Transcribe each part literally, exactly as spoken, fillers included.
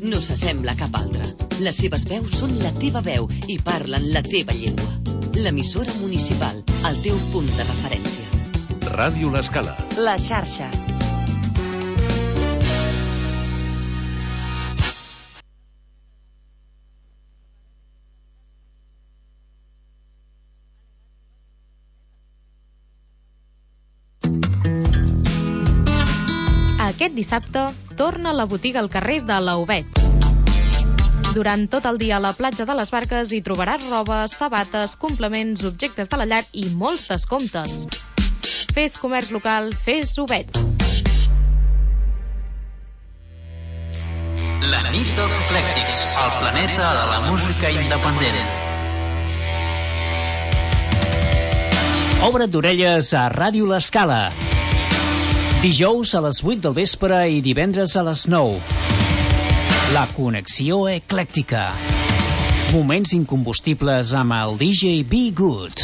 no s'assembla a cap altra. Les seves veus són la teva veu i parlen la teva llengua. L'emissora municipal, el teu punt de referència. Ràdio L'Escala. La xarxa. Aquest dissabte torna a la botiga al carrer de l'Auvet. Durant tot el dia a la platja de les Barques hi trobaràs roba, sabates, complements, objectes de la llar i molts descomptes. Fes comerç local, fes Auvet. La nit dels eclèctics, el planeta de la música independent. Obre't d'orelles a Ràdio L'Escala. Dijous a les vuit del vespre i divendres a les nou. La connexió eclèctica. Moments incombustibles amb el D J Be Good.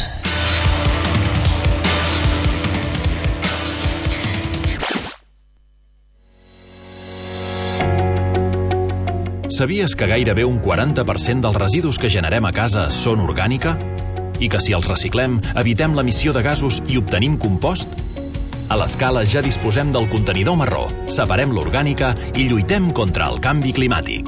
Sabies que gairebé un quaranta per cent dels residus que generem a casa són orgànica? I que si els reciclem, evitem l'emissió de gasos i obtenim compost? A l'Escala ja disposem del contenidor marró, separem l'orgànica i lluitem contra el canvi climàtic.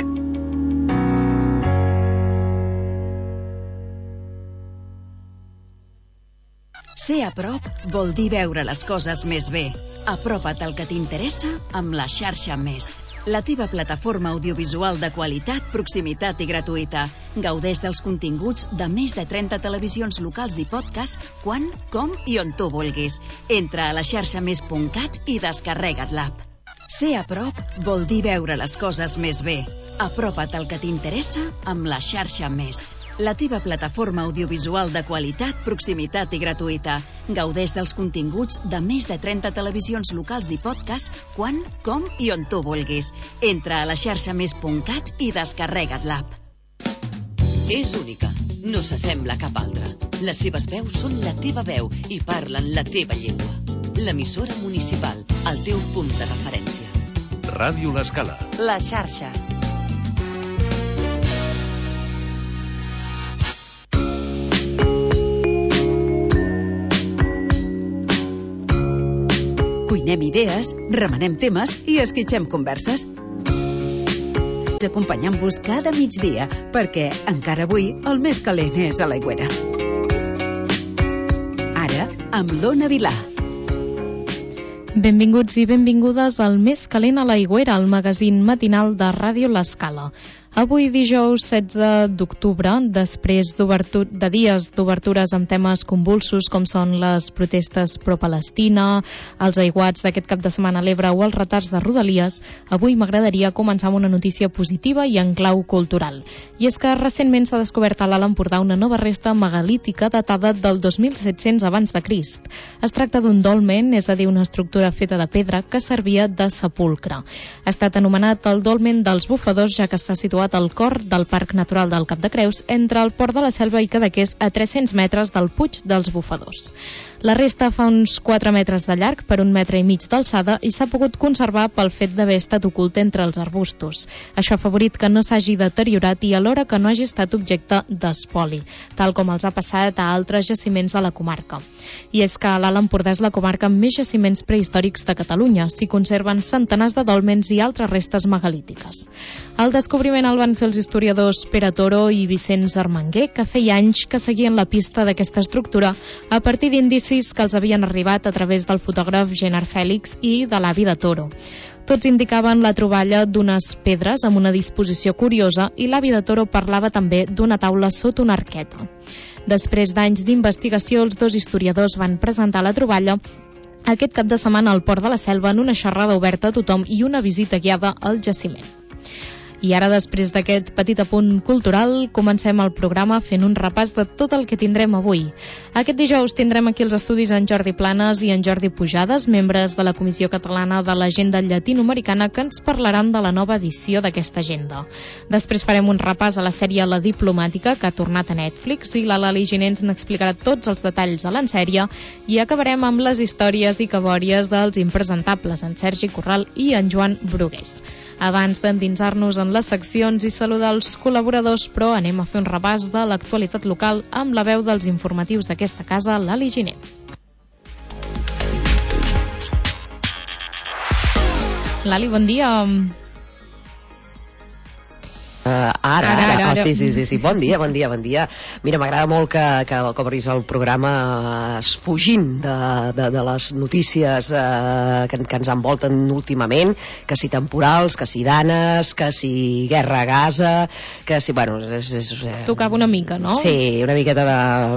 Ser a prop vol dir veure les coses més bé. Apropa't al que t'interessa amb la xarxa Més. La teva plataforma audiovisual de qualitat, proximitat i gratuïta. Gaudeix dels continguts de més de trenta televisions locals i podcast quan, com i on tu vulguis. Entra a la xarxa més punt cat i descarrega't l'app. Ser a prop vol dir veure les coses més bé. Apropa't al que t'interessa amb la xarxa Més. La teva plataforma audiovisual de qualitat, proximitat i gratuïta. Gaudeix dels continguts de més de trenta televisions locals i podcast quan, com i on tu vulguis. Entra a la xarxa més punt cat i descarrega't l'app. És única, no s'assembla a cap altra. Les seves veus són la teva veu i parlen la teva llengua. L'emissora municipal, el teu punt de referència. Ràdio L'Escala. La xarxa. Cuinem idees, remenem temes i esquitxem converses. Acompanyant-vos cada migdia, perquè encara avui el més calent és a l'Aigüera. Ara, amb l'Ona Vilà. Benvinguts i benvingudes al Més calent a l'Aigüera, el magazín matinal de Ràdio L'Escala. Avui, dijous setze d'octubre, després de dies d'obertures amb temes convulsos com són les protestes pro-Palestina, els aiguats d'aquest cap de setmana a l'Ebre o els retards de Rodalies, avui m'agradaria començar amb una notícia positiva i en clau cultural. I és que recentment s'ha descobert a l'Alt Empordà una nova resta megalítica datada del dos mil set-cents abans de Crist. Es tracta d'un dolmen, és a dir, una estructura feta de pedra que servia de sepulcre. Ha estat anomenat el dolmen dels bufadors, ja que està situat al cor del Parc Natural del Cap de Creus, entre el Port de la Selva i Cadaqués, a tres-cents metres del Puig dels Bufadors. La resta fa uns quatre metres de llarg per un metre i mig d'alçada i s'ha pogut conservar pel fet d'haver estat ocult entre els arbustos. Això ha favorit que no s'hagi deteriorat i alhora que no hagi estat objecte d'espoli, tal com els ha passat a altres jaciments de la comarca. I és que l'Alt Empordà és la comarca amb més jaciments prehistòrics de Catalunya. S'hi conserven centenars de dòlmens i altres restes megalítiques. El descobriment el van fer els historiadors Pere Toro i Vicenç Armenguer, que feia anys que seguien la pista d'aquesta estructura a partir d'indicis que els havien arribat a través del fotògraf Genard Fèlix i de l'avi de Toro. Tots indicaven la troballa d'unes pedres amb una disposició curiosa i l'avi de Toro parlava també d'una taula sota una arqueta. Després d'anys d'investigació, els dos historiadors van presentar la troballa aquest cap de setmana al Port de la Selva en una xerrada oberta a tothom i una visita guiada al jaciment. I ara, després d'aquest petit apunt cultural, comencem el programa fent un repàs de tot el que tindrem avui. Aquest dijous tindrem aquí els estudis en Jordi Planes i en Jordi Pujades, membres de la Comissió Catalana de l'Agenda Llatinoamericana, que ens parlaran de la nova edició d'aquesta agenda. Després farem un repàs a la sèrie La Diplomàtica, que ha tornat a Netflix, i la Lali Ginens n'explicarà tots els detalls de l'ensèrie, i acabarem amb les històries i cabòries dels impresentables, en Sergi Corral i en Joan Brugués. Abans d'endinsar-nos en les seccions i saludar els col·laboradors, però anem a fer un repàs de l'actualitat local amb la veu dels informatius d'aquesta casa, l'Ali Giner. Lali, bon dia. Uh, ara, ara, ara, ara. Oh, sí, sí, sí, sí, bon dia, bon dia, bon dia. Mira, m'agrada molt que, que com arribis al programa eh, fugint de, de, de les notícies eh, que, que ens envolten últimament, que si temporals, que si danes, que si guerra a Gaza, que si, bueno... És, és, eh, Tocava una mica, no? Sí, una miqueta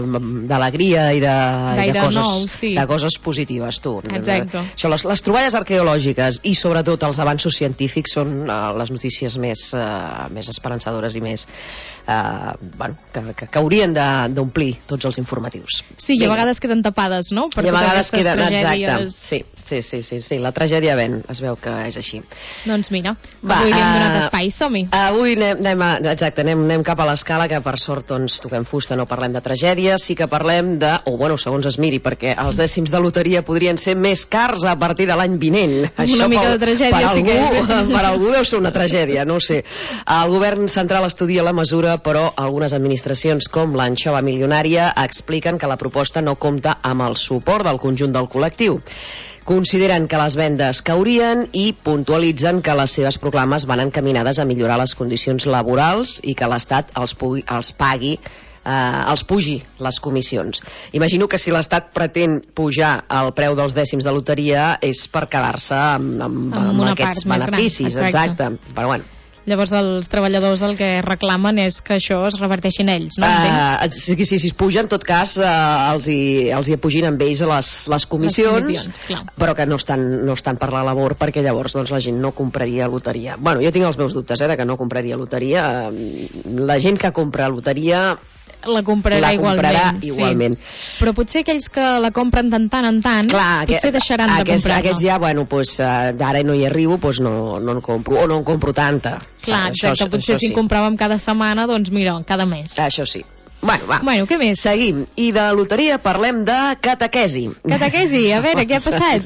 d'alegria i, de, i de, coses, nou, sí. de coses positives, tu. Exacte. Això, les, les troballes arqueològiques i sobretot els avanços científics són uh, les notícies més, uh, més esperançadores i més uh, bueno, que, que, que haurien d'omplir tots els informatius. Sí, i a vegades queden tapades, no? Per I a vegades queden, tragèdies... exacte, sí, sí, sí, sí, sí, la tragèdia ven, es veu que és així. Doncs mira, Va, avui li hem uh, donat espai, som-hi. Avui anem, anem, a, exacte, anem, anem cap a l'escala, que per sort doncs toquem fusta, no parlem de tragèdies, sí que parlem de, o oh, bueno, segons es miri, perquè els dècims de loteria podrien ser més cars a partir de l'any vinent. Una Això mica per, de tragèdia, per sí algú, que és. Per algú deu ser una tragèdia, no ho sé. El govern central estudia la mesura, però algunes administracions, com l'Anxova Milionària, expliquen que la proposta no compta amb el suport del conjunt del col·lectiu. Consideren que les vendes caurien i puntualitzen que les seves proclames van encaminades a millorar les condicions laborals i que l'Estat els, pugui, els pagui eh, els pugi les comissions. Imagino que si l'Estat pretén pujar el preu dels dècims de loteria és per quedar-se amb, amb, amb, amb aquests beneficis, gran, exacte. exacte. Però bueno. Llavors els treballadors el que reclamen és que això es reverteixi en ells, no? Uh, sí, sí, si es puja, en tot cas, uh, els, hi, els hi apugin amb ells les, les comissions, les comissions però que no estan, no estan per la labor, perquè llavors doncs, la gent no compraria loteria. Bueno, jo tinc els meus dubtes, eh, de que no compraria loteria. Uh, la gent que compra loteria... la comprarà, la comprarà igualment, igualment. Sí. Però potser aquells que la compren de tant en tant, clar, potser deixaran aquests, de comprar-la. Aquests ja, bueno, pues, uh, ara no hi arribo, pues no, no en compro, o no en compro tanta. Clar, exacte, això, potser això si sí. en compràvem cada setmana, doncs mira, cada mes. Això sí. Bueno, va. Bueno, què més? Seguim. I de loteria parlem de catequesi. Catequesi, a veure, què ha passat?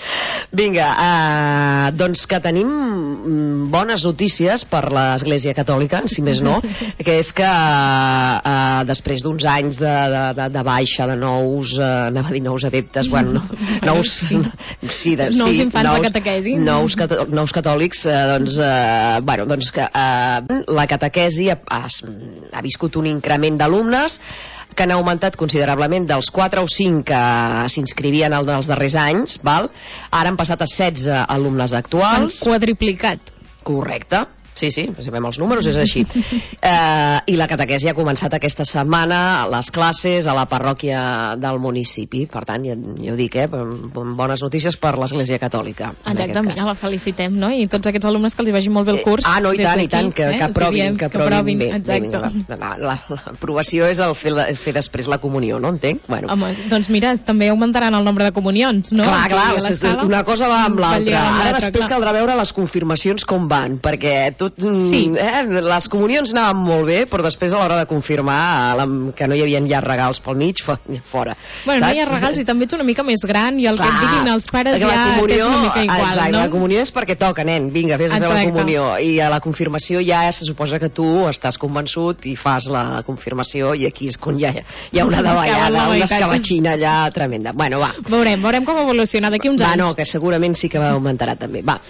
Vinga, uh, doncs que tenim bones notícies per l'Església Catòlica, si més no, que és que uh, després d'uns anys de, de, de, de baixa, de nous, uh, anava a dir nous adeptes, bueno, no, nous, sí. Sí, de, nous sí, infants nous, de catequesi. Nous, cató nous catòlics, uh, doncs, uh, bueno, doncs que uh, la catequesi ha, ha, ha viscut un increment d'alumnes que han augmentat considerablement dels quatre o cinc que s'inscrivien els darrers anys, val? Ara han passat a setze alumnes actuals. S'han quadriplicat. Correcte. Sí, sí, si veiem els números és així. eh, I la catequesi ha començat aquesta setmana a les classes a la parròquia del municipi. Per tant, ja, ja ho dic, eh, bones notícies per l'Església Catòlica. Exacte, mira, la felicitem, no? I tots aquests alumnes que els hi vagi molt bé el curs. Ah, no, i tant, i tant, que, eh? que aprovin, que aprovin, que provin bé. Exacte. Bé, l'aprovació és el fer, fer després la comunió, no entenc? Bueno. Home, doncs mira, també augmentaran el nombre de comunions, no? Clar, clar, una cosa va amb l'altra. Ara després clar. caldrà veure les confirmacions com van, perquè tot, sí. eh, les comunions anaven molt bé, però després a l'hora de confirmar la, que no hi havia ja regals pel mig, fora. Bueno, saps? no hi ha regals i també ets una mica més gran i el clar, que et diguin els pares ja comunió, és una mica igual, exacte, no? La comunió és perquè toca, nen, vinga, vés a fer la comunió, i a la confirmació ja se suposa que tu estàs convençut i fas la confirmació i aquí és quan ja hi ha una davallada, una escabatxina allà tremenda. Bueno, va. Veurem, veurem com evoluciona d'aquí uns va, anys. No, que segurament sí que augmentarà també. Va.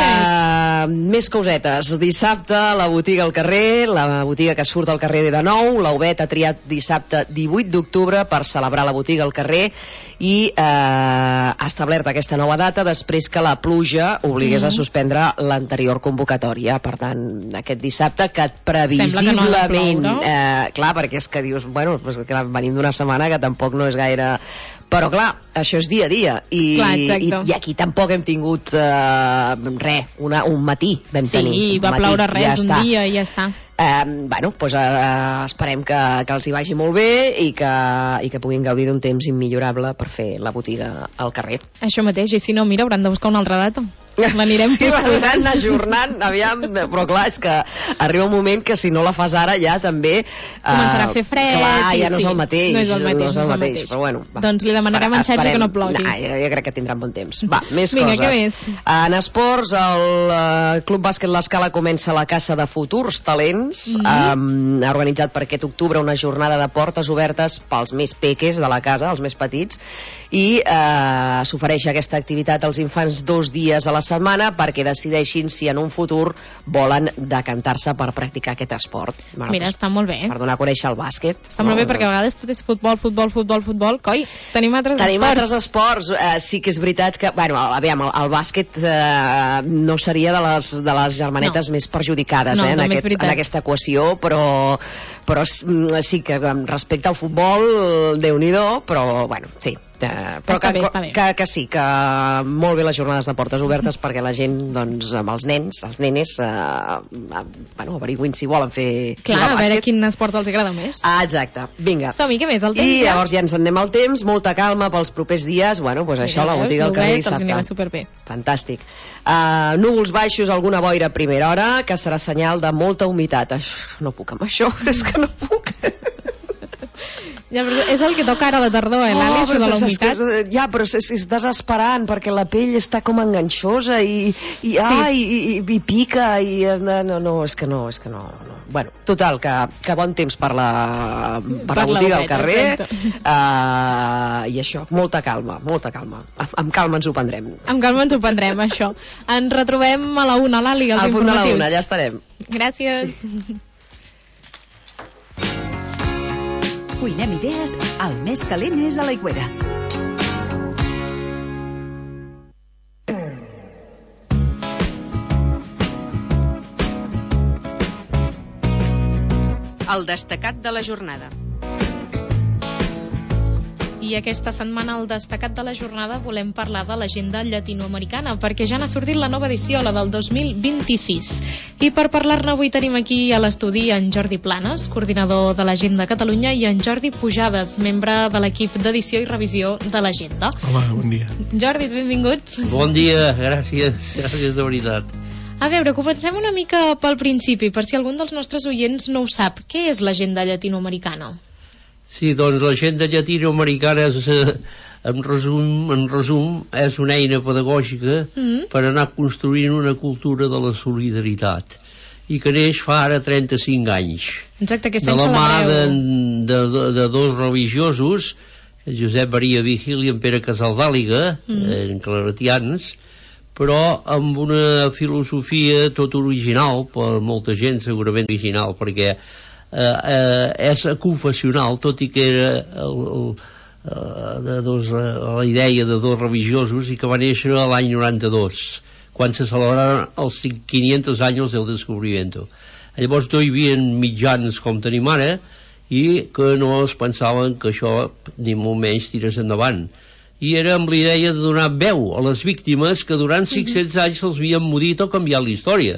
Uh, més cosetes. Dissabte la botiga al carrer, la botiga que surt al carrer de nou, l'Ovet ha triat dissabte divuit d'octubre per celebrar la botiga al carrer i eh, ha establert aquesta nova data després que la pluja obligués mm. a suspendre l'anterior convocatòria. Per tant, aquest dissabte que previsiblement no eh, clar, perquè és que dius, bueno, pues, clar, venim d'una setmana que tampoc no és gaire, però clar, això és dia a dia i, clar, i, i aquí tampoc hem tingut eh, res, una, un matí vam sí, tenir. Sí, va ploure res ja un està. dia i ja està. Eh, bueno, doncs eh, esperem que, que els hi vagi molt bé i que, i que puguin gaudir d'un temps immillorable per fer la botiga al carrer. Això mateix, i si no, mira, hauran de buscar una altra data. l'anirem sí, posposant, ajornant, aviam, però clar, és que arriba un moment que si no la fas ara ja també... Començarà a fer fred. Clar, ja i no és sí, el mateix. No és el mateix, no és el mateix, però bueno. Va. Doncs li demanarem a en Sergi que no plogui. Nah, jo, jo crec que tindran bon temps. Va, més Vinga, coses. què més? En esports, el uh, Club Bàsquet L'Escala comença la caça de futurs talents. Mm-hmm. um, ha organitzat per aquest octubre una jornada de portes obertes pels més peques de la casa, els més petits, i uh, s'ofereix aquesta activitat als infants dos dies a la setmana perquè decideixin si en un futur volen decantar-se per practicar aquest esport. Bueno, Mira, doncs, està molt bé. Per donar a conèixer el bàsquet. Està molt bé, perquè a vegades tot és futbol, futbol, futbol, futbol. Coi, tenim altres tenim esports. altres esports. Uh, sí que és veritat que, bueno, aviam, el, el bàsquet uh, no seria de les, de les germanetes no. més perjudicades no, eh, en, no, aquest, en aquesta equació, però, però sí que respecte al futbol, Déu-n'hi-do, però, bueno, sí. Uh, però que, bé, que, que sí, que molt bé les jornades de portes obertes perquè la gent, doncs, amb els nens, els nenes, uh, uh, bueno, averiguin si volen fer Clar, a veure quin esport els agrada més. Ah, exacte, vinga. Som-hi, què més? El temps, I ja? llavors ja ens en anem al temps, molta calma pels propers dies, bueno, doncs això, la botiga del carrer dissabte. Els anirà superbé. Fantàstic. Uh, núvols baixos, alguna boira a primera hora, que serà senyal de molta humitat. Ai, no puc amb això, és que no puc. Ja, però és el que toca ara a la tardor, eh, l'Ali, oh, això de la humitat. Que, ja, però és, és desesperant, perquè la pell està com enganxosa i, i, sí. ah, i, i, i pica, i no, no, no, és que no, és que no, no. Bueno, total, que, que bon temps per la, per per la botiga al carrer, uh, i això, molta calma, molta calma. Amb calma ens ho prendrem. Amb calma ens ho prendrem, això. Ens retrobem a la una, l'Ali, els Al punt informatius. de la una, ja estarem. Gràcies. Cuinem idees, el més calent és a l'Aigüera. El destacat de la jornada. I aquesta setmana al destacat de la jornada volem parlar de l'agenda llatinoamericana, perquè ja n'ha sortit la nova edició, la del dos mil vint-i-sis. I per parlar-ne avui tenim aquí a l'estudi en Jordi Planes, coordinador de l'Agenda Catalunya, i en Jordi Pujades, membre de l'equip d'edició i revisió de l'Agenda. Hola, bon dia. Jordi, benvinguts. Bon dia, gràcies, gràcies de veritat. A veure, comencem una mica pel principi, per si algun dels nostres oients no ho sap. Què és l'agenda llatinoamericana? Sí, doncs l'agenda llatinoamericana és, eh, en, resum, en resum, és una eina pedagògica mm-hmm. per anar construint una cultura de la solidaritat i que neix fa ara trenta-cinc anys. Exacte, aquest de any la mà de, celebreu. de, de dos religiosos, Josep Maria Vigil i en Pere Casaldàliga, mm-hmm. eh, claretians, però amb una filosofia tot original, per molta gent segurament original, perquè eh, eh, és confessional, tot i que era el, el, eh, de dos, eh, la idea de dos religiosos i que va néixer l'any noranta-dos, quan se celebraven els quinientos anys del descubrimiento. Llavors no hi havia mitjans com tenim ara i que no es pensaven que això ni molt menys tirés endavant. I era amb l'idea de donar veu a les víctimes que durant cinc-cents anys se'ls havien morit o canviat la història.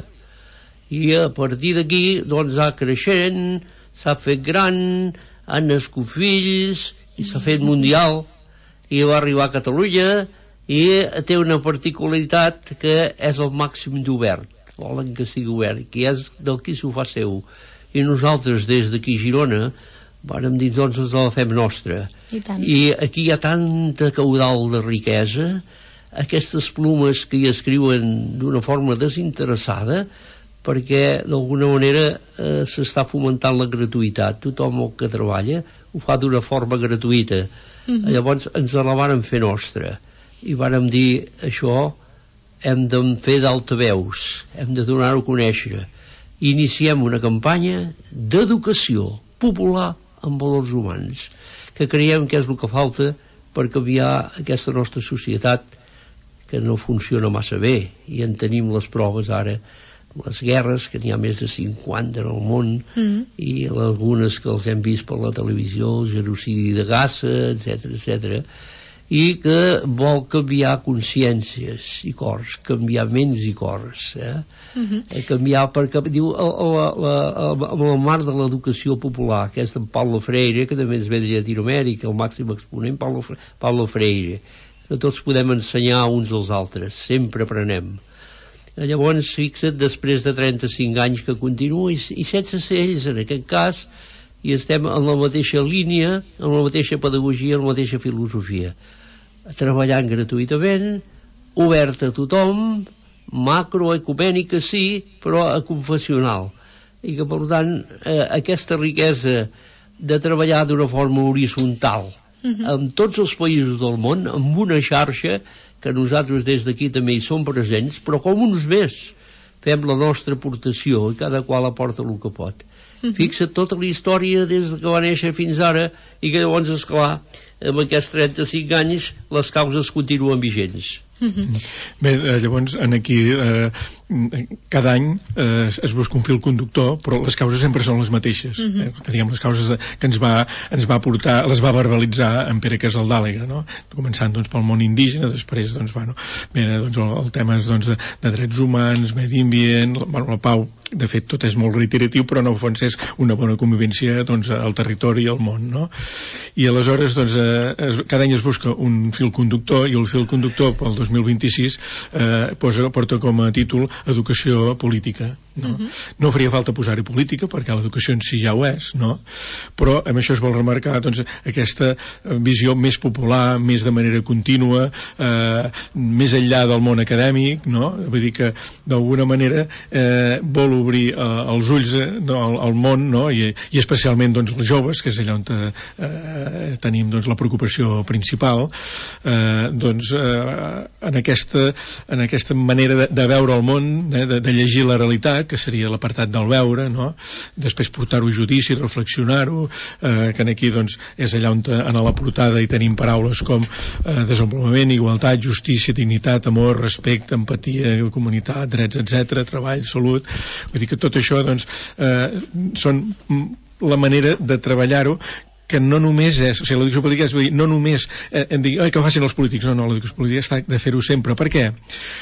I a partir d'aquí, doncs, ha creixent, s'ha fet gran, han nascut fills, i s'ha fet mundial, i va arribar a Catalunya, i té una particularitat que és el màxim d'obert, volen que sigui obert, que és del qui s'ho fa seu. I nosaltres, des d'aquí a Girona, vàrem dir, doncs ens la fem nostra. I, I aquí hi ha tanta caudal de riquesa, aquestes plumes que hi escriuen d'una forma desinteressada, perquè d'alguna manera eh, s'està fomentant la gratuïtat. Tothom el que treballa ho fa d'una forma gratuïta. Mm-hmm. Llavors ens la vàrem fer nostra i vàrem dir, això hem de fer d'altaveus, hem de donar-ho a conèixer. Iniciem una campanya d'educació popular amb valors humans, que creiem que és el que falta per canviar aquesta nostra societat que no funciona massa bé, i en tenim les proves ara, les guerres, que n'hi ha més de cinquanta en el món, mm. i algunes que els hem vist per la televisió, el genocidi de Gaza, etcètera, etcètera, i que vol canviar consciències i cors, canviar ments i cors, eh? Mm-hmm. Canviar, perquè diu, amb el marc de l'educació popular, que és d'en Paulo Freire, que també ens ve de Llatinoamèrica, el màxim exponent, Paulo, Paulo Freire, que tots podem ensenyar uns als altres, sempre aprenem. Llavors, fixa't, després de trenta-cinc anys que continua, i, i sense ser ells, en aquest cas, i estem en la mateixa línia, en la mateixa pedagogia, en la mateixa filosofia. Treballant gratuïtament, obert a tothom, macroecumènica sí, però a confessional. I que, per tant, eh, aquesta riquesa de treballar d'una forma horitzontal uh-huh. en tots els països del món, amb una xarxa que nosaltres des d'aquí també hi som presents, però com uns més fem la nostra aportació i cada qual aporta el que pot. Uh-huh. Fixa't tota la història des que va néixer fins ara, i que llavors, esclar, amb aquests trenta-cinc anys les causes continuen vigents. Mm-hmm. Bé, llavors en aquí eh, cada any eh, es busca un fil conductor, però les causes sempre són les mateixes. Mm-hmm. eh, que diguem, les causes de, que ens va, ens va portar, les va verbalitzar en Pere Casaldàliga, no? Començant doncs, pel món indígena, després doncs, bueno, bé, doncs, el, el tema és, doncs, de, de drets humans, medi ambient, la, bueno, la pau, de fet tot és molt reiteratiu, però en el fons és una bona convivència doncs, al territori i al món, no? I aleshores doncs, eh, es, cada any es busca un fil conductor, i el fil conductor pel dos mil vint-i-sis eh, posa, porta com a títol Educació política, no? Uh-huh. No faria falta posar-hi política perquè l'educació en si ja ho és, no? Però amb això es vol remarcar doncs, aquesta visió més popular, més de manera contínua, eh, més enllà del món acadèmic, no? Vull dir que d'alguna manera eh, vol obrir eh, els ulls eh, al, al món, no? I, i especialment doncs, els joves, que és allà on eh, tenim doncs, la preocupació principal, eh, doncs eh, en, aquesta, en aquesta manera de, de veure el món, eh, de, de llegir la realitat, que seria l'apartat del veure, no? Després portar-ho a judici, reflexionar-ho, eh, que aquí doncs, és allà on en la portada hi tenim paraules com eh, desenvolupament, igualtat, justícia, dignitat, amor, respecte, empatia, comunitat, drets, etcètera, treball, salut. Vull dir que tot això doncs, eh, són la manera de treballar-ho, que no només és, o sigui, l'educació política és, vull dir, no només eh, em digui, oi, que ho facin els polítics, no, no, l'educació política està de fer-ho sempre. Per què?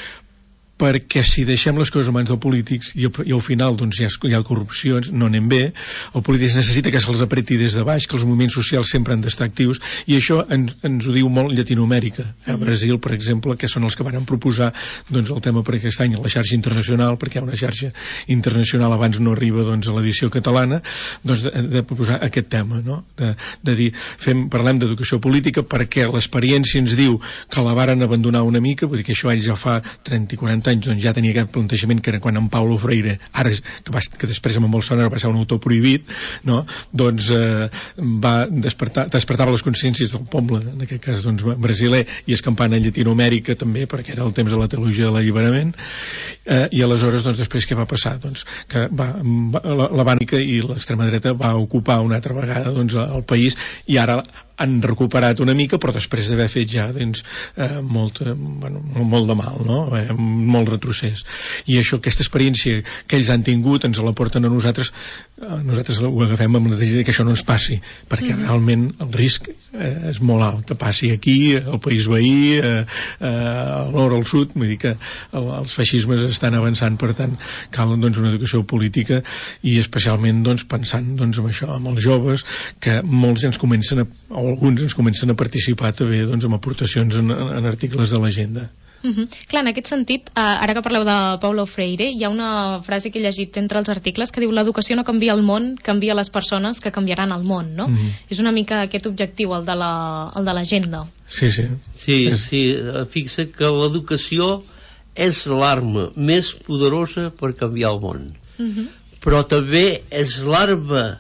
Perquè si deixem les coses en mans dels polítics i, i al final doncs, hi, ha, hi ha corrupcions, no anem bé, el polític necessita que se'ls apreti des de baix, que els moviments socials sempre han d'estar actius, i això ens, ens ho diu molt Llatinoamèrica. A Brasil, per exemple, que són els que van proposar doncs, el tema per aquest any, la xarxa internacional, perquè hi ha una xarxa internacional, abans no arriba doncs, a l'edició catalana, doncs, de, de proposar aquest tema, no? de, de dir, fem, parlem d'educació política perquè l'experiència ens diu que la varen abandonar una mica, perquè això ell ja fa trenta i quaranta anys doncs ja tenia aquest plantejament que era quan en Paulo Freire, ara que, va, que després amb Bolsonaro va ser un autor prohibit, no? Doncs eh, va despertar, despertava les consciències del poble, en aquest cas doncs, brasiler, i escampant a Llatinoamèrica també, perquè era el temps de la teologia de l'alliberament, eh, i aleshores doncs, després què va passar? Doncs, que va, va, la, la bànica i l'extrema dreta va ocupar una altra vegada doncs, el país, i ara han recuperat una mica, però després d'haver fet ja doncs, eh, molt, eh, bueno, molt de mal, no? eh, molt retrocés. I això, aquesta experiència que ells han tingut ens la porten a nosaltres, eh, nosaltres ho agafem amb la decisió que això no ens passi, perquè mm-hmm. realment el risc eh, és molt alt, que passi aquí, al país veí, eh, eh, a l'or, al sud, vull dir que el, els feixismes estan avançant, per tant cal doncs, una educació política, i especialment doncs, pensant doncs, en això, amb els joves, que molts ens comencen a, o alguns ens comencen a participar també doncs, amb aportacions en, en articles de l'agenda. Uh-huh. Clar, en aquest sentit, eh, ara que parleu de Paulo Freire, hi ha una frase que he llegit entre els articles que diu: l'educació no canvia el món, canvia les persones que canviaran el món, no? Uh-huh. És una mica aquest objectiu, el de la, el de l'agenda. Sí, sí. Sí, sí, fixa que l'educació és l'arma més poderosa per canviar el món. Uh-huh. Però també és l'arma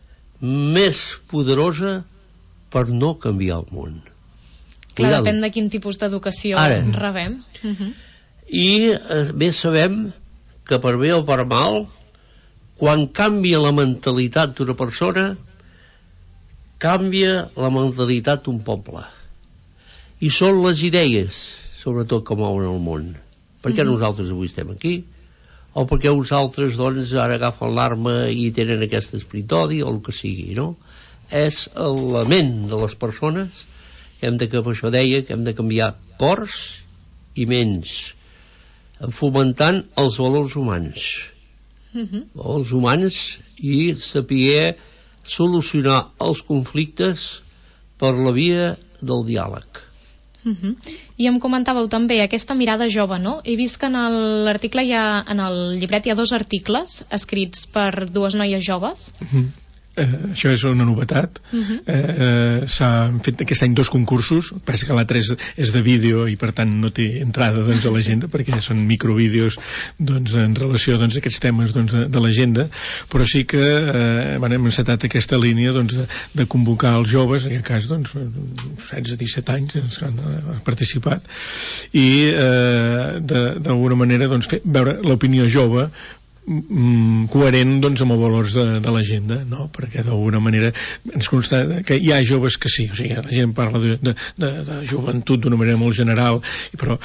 més poderosa per no canviar el món. Clar, Cuidado. Depèn de quin tipus d'educació Ara. rebem. Uh-huh. I eh, bé sabem que per bé o per mal, quan canvia la mentalitat d'una persona, canvia la mentalitat d'un poble. I són les idees, sobretot, que mouen el món. Per què uh-huh. nosaltres avui estem aquí? O perquè uns altres, doncs, ara agafen l'arma i tenen aquest esperit d'odi, o el que sigui, no? És la ment de les persones que hem de, que per això deia que hem de canviar cors i ments, fomentant els valors humans uh-huh. els humans, i saber solucionar els conflictes per la via del diàleg. Uh-huh. I em comentàveu també aquesta mirada jove, no? He vist que en l'article hi ha, en el llibret hi ha dos articles escrits per dues noies joves. Uh-huh. Eh, això és una novetat. Uh-huh. eh, eh, s'han fet aquest any dos concursos, penso que l'altre és, és de vídeo i per tant no té entrada doncs, a l'agenda perquè són microvídeos doncs, en relació doncs, a aquests temes doncs, de, de l'agenda, però sí que eh, bueno, hem encetat aquesta línia doncs, de, de convocar els joves, en aquest cas doncs, setze a disset anys doncs, que han, han participat i eh, d'alguna manera doncs, fer, veure l'opinió jove coherent doncs, amb els valors de, de l'agenda, no? Perquè d'alguna manera ens consta que hi ha joves que sí, o sigui, la gent parla de, de, de, de joventut d'una manera molt general, però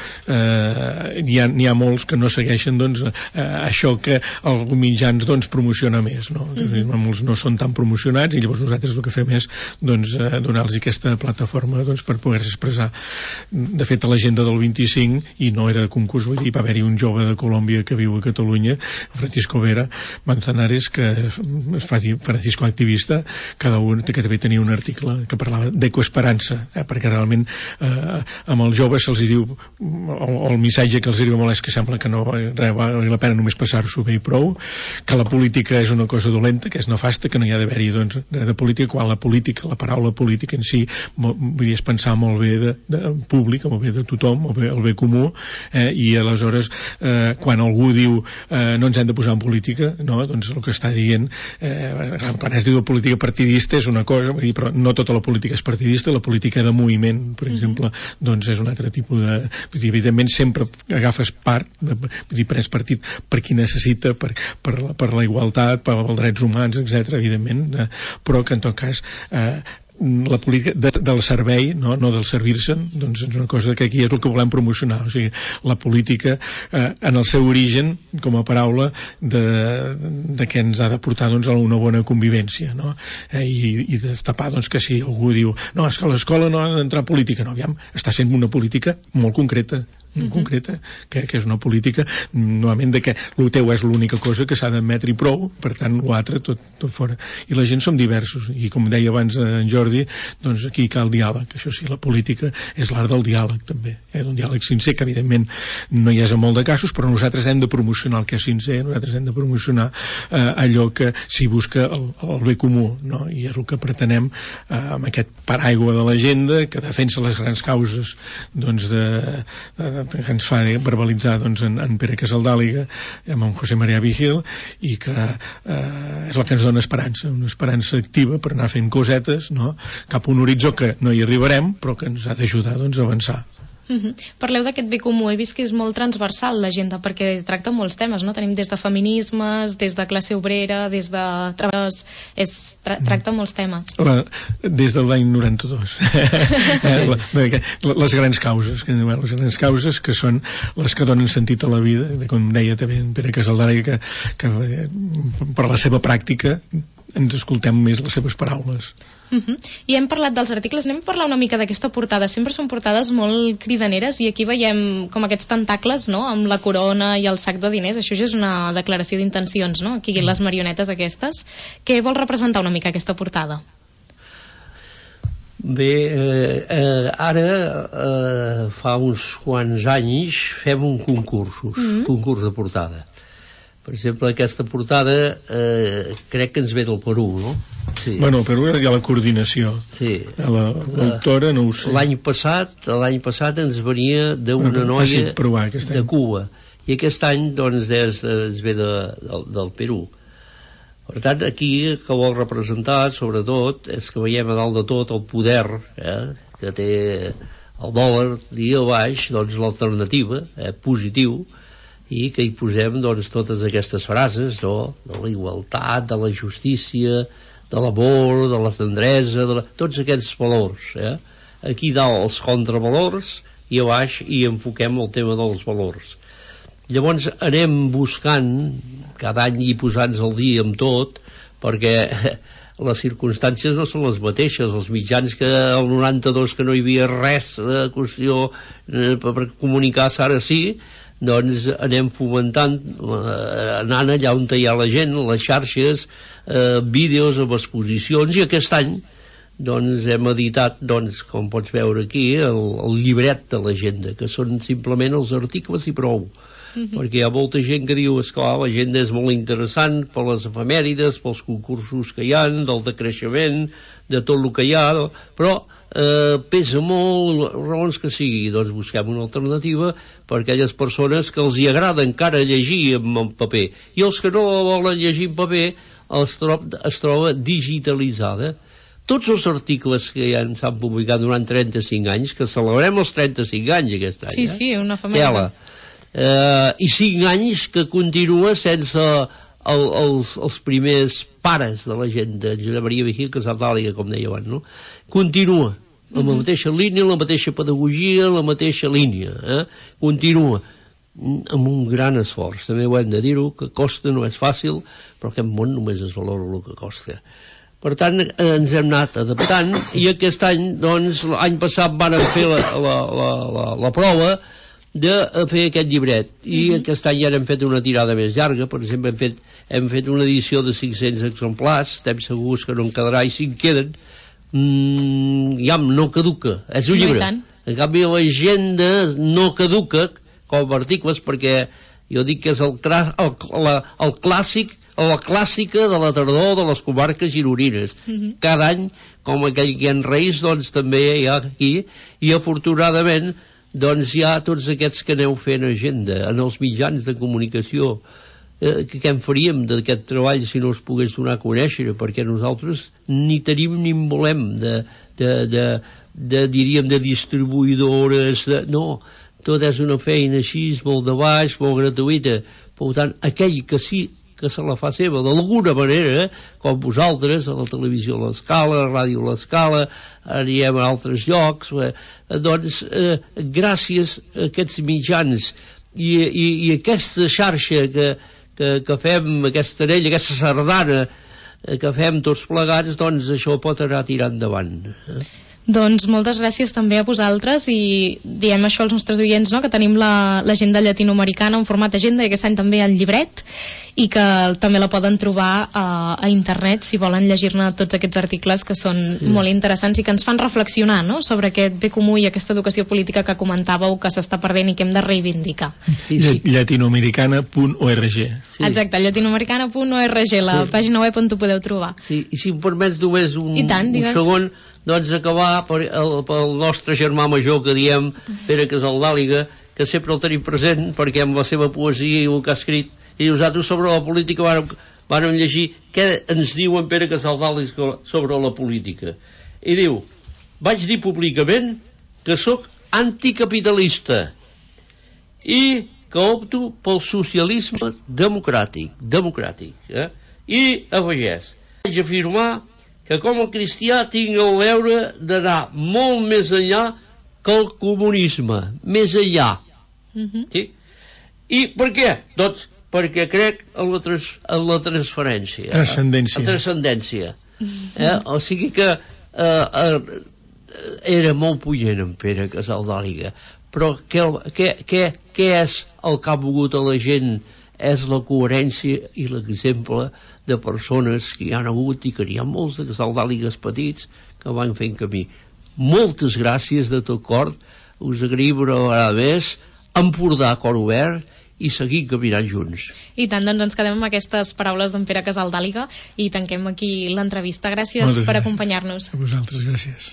eh, n'hi ha, n'hi ha molts que no segueixen doncs, eh, això que els mitjans doncs, promociona més, no? Mm-hmm. Molts no són tan promocionats i llavors nosaltres el que fem és doncs, eh, donar-los aquesta plataforma doncs, per poder-se expressar. De fet, a l'agenda del vint-i-cinc, i no era concurs, vull dir, va haver-hi un jove de Colòmbia que viu a Catalunya, Francisco Vera Manzanares, que es fa dir Francisco activista, cada un que també tenia un article que parlava d'ecoesperança, eh, perquè realment eh, amb els joves se'ls diu o, o el missatge que els diu molt és que sembla que no val la pena només passar-s'ho bé i prou, que la política és una cosa dolenta, que és nefasta, que no hi ha d'haver-hi doncs, de política, quan la política, la paraula política en si vull dir, és pensar molt bé de, de públic, molt bé de tothom, el bé, el bé comú, eh, i aleshores eh, quan algú diu eh, no ens hem de posar en política, no? Doncs el que està dient, eh, quan es diu política partidista és una cosa, però no tota la política és partidista, la política de moviment, per exemple, mm-hmm. doncs és un altre tipus de... Vull dir, evidentment sempre agafes part, de, vull dir, prens partit per qui necessita, per, per, la, per la igualtat, per els drets humans, etcètera, evidentment, eh, però que en tot cas... Eh, la política de, del servei, no, no del servir-se, doncs és una cosa que aquí és el que volem promocionar, o sigui, la política eh, en el seu origen com a paraula de, de què ens ha de portar doncs, a una bona convivència, no? Eh, i, i destapar doncs, que si algú diu no, és que a l'escola no ha d'entrar política, no, aviam, està sent una política molt concreta, mm-hmm. concreta, que, que és una política normalment de que el teu és l'única cosa que s'ha d'admetre i prou, per tant l'altre tot, tot fora, i la gent som diversos i com deia abans en Jordi, doncs aquí cal diàleg, això sí, la política és l'art del diàleg també, eh? Un diàleg sincer que evidentment no hi és en molt de casos, però nosaltres hem de promocionar el que és sincer, nosaltres hem de promocionar eh, allò que s'hi busca el, el bé comú, no? I és el que pretenem eh, amb aquest paraigua de l'agenda que defensa les grans causes doncs de, de, de, que ens fa verbalitzar doncs, en, en Pere Casaldàliga amb en José María Vigil i que eh, és el que ens dona esperança, una esperança activa per anar fent cosetes, no? Cap a un horitzó que no hi arribarem però que ens ha d'ajudar doncs, a avançar. Uh-huh. Parleu d'aquest bé comú, he vist que és molt transversal l'agenda perquè tracta molts temes, no? Tenim des de feminismes, des de classe obrera, des de treballadors, és, tra tracta molts temes. La, des de l'any noranta-dos les grans causes que, les grans causes que són les que donen sentit a la vida, com deia també en Pere Casaldàliga, que, que per la seva pràctica ens escoltem més les seves paraules. Uh-huh. I hem parlat dels articles, anem a parlar una mica d'aquesta portada. Sempre són portades molt cridaneres i aquí veiem com aquests tentacles, no?, amb la corona i el sac de diners. Això ja és una declaració d'intencions, no?, aquí les marionetes aquestes. Què vol representar una mica aquesta portada? Bé, eh, eh, ara eh, fa uns quants anys fem un concursos, mm-hmm. concurs de portada. Per exemple, aquesta portada eh, crec que ens ve del Perú, no? Sí. Bueno, al Perú hi ha la coordinació. Sí. L'autora no ho sé. L'any passat, l'any passat ens venia d'una bueno, noia ah, sí, Peruà, de Cuba. I aquest any, doncs, des, ens ve de, del, del Perú. Per tant, aquí que vol representar, sobretot, és que veiem a dalt de tot el poder eh, que té el dòlar dia baix, doncs l'alternativa, eh, positiu, i que hi posem doncs, totes aquestes frases, no?, de la igualtat, de la justícia, de l'amor, de la tendresa, de la... tots aquests valors. Eh? Aquí dalt els contravalors i a baix hi enfoquem el tema dels valors. Llavors anem buscant cada any i posant-nos al dia amb tot, perquè les circumstàncies no són les mateixes. Els mitjans que el noranta-dos que no hi havia res de qüestió eh, per comunicar-se, ara sí, doncs anem fomentant, eh, anant allà on hi ha la gent, les xarxes, eh, vídeos amb exposicions, i aquest any doncs hem editat, doncs, com pots veure aquí, el, el llibret de l'agenda, que són simplement els articles i prou. Uh-huh. Perquè hi ha molta gent que diu, esclar, l'agenda és molt interessant per les efemèrides, pels concursos que hi ha, del decreixement, de tot el que hi ha, però eh, pesa molt, raons que sigui. Doncs busquem una alternativa per a aquelles persones que els hi agrada encara llegir en, en paper, i els que no volen llegir en paper els trob, es troba digitalitzada. Tots els articles que ja s'han publicat durant trenta-cinc anys, que celebrem els trenta-cinc anys aquest any. Sí, eh? sí, una efemèride. Uh, i cinc anys que continua sense el, els, els primers pares de la gent de Josep Maria Vigil, que s'atàliga, com deia abans, no? Continua amb la uh-huh. mateixa línia, la mateixa pedagogia, la mateixa línia, eh? Continua amb un gran esforç, també ho hem de dir-ho, que costa, no és fàcil, però aquest món només es valora el que costa. Per tant, eh, ens hem anat adaptant, i aquest any, doncs, l'any passat van fer la, la, la, la, la prova de fer aquest llibret, i uh-huh. aquest any ja hem fet una tirada més llarga. Per exemple, hem fet, hem fet una edició de cinc-cents exemplars, estem segurs que no en quedarà, i si en queden mm, ja no caduca, és un no llibre. En canvi l'agenda no caduca com a articles, perquè jo dic que és el, el, la, el clàssic, la clàssica de la tardor de les comarques gironines. Uh-huh. Cada any, com aquell que en Reis, doncs també hi ha aquí, i afortunadament doncs hi ha tots aquests que aneu fent agenda en els mitjans de comunicació. Eh, que què en faríem d'aquest treball si no es pogués donar a conèixer, perquè nosaltres ni tenim ni en volem de, de, de, de diríem de distribuïdores de, no, tot és una feina així molt de baix, molt gratuïta. Per tant, aquell que sí que se la fa seva d'alguna manera, com vosaltres, a la televisió a l'Escala, a la ràdio a l'Escala, anirem a altres llocs, eh, doncs eh, gràcies a aquests mitjans i, i, i aquesta xarxa que, que, que fem, aquesta anella, aquesta sardana eh, que fem tots plegats, doncs això pot anar tirant endavant. Eh? Doncs moltes gràcies també a vosaltres, i diem això als nostres oients, no? Que tenim l'agenda la, llatinoamericana en format agenda, i aquest any també el llibret, i que també la poden trobar a, a internet si volen llegir-ne tots aquests articles que són sí. molt interessants i que ens fan reflexionar, no? Sobre aquest bé comú i aquesta educació política que comentàveu que s'està perdent i que hem de reivindicar. Sí, sí. llatinoamericana punt org. Sí. Exacte, llatinoamericana punt org, la sí. pàgina web on ho podeu trobar. Sí, i si em permets només un, tant, un segon, doncs acabar per el, pel nostre germà major que diem, Pere Casaldàliga, que sempre el tenim present perquè amb la seva poesia i el que ha escrit, i nosaltres sobre la política vàrem, vàrem llegir què ens diu en Pere Casaldàliga sobre la política. I diu, vaig dir públicament que sóc anticapitalista i que opto pel socialisme democràtic, democràtic, eh? I afegeix, vaig afirmar que com a cristià tinc el deure d'anar molt més enllà que el comunisme, més enllà. Uh-huh. Sí? I per què? Doncs perquè crec en la, trans, en la transferència. Transcendència. En transcendència. Eh? O sigui que eh, eh, era molt punyent en Pere Casaldàliga, però què, què, què, què és el que ha volgut a la gent? És la coherència i l'exemple de persones que hi han hagut i que n'hi ha molts de Casaldàligues petits que van fent camí. Moltes gràcies de tot cor, us agraïm una vegada més, Empordà cor obert i seguir caminant junts. I tant, doncs ens quedem amb aquestes paraules d'en Pere Casaldàliga i tanquem aquí l'entrevista. Gràcies Moltes per acompanyar-nos. A vosaltres, gràcies.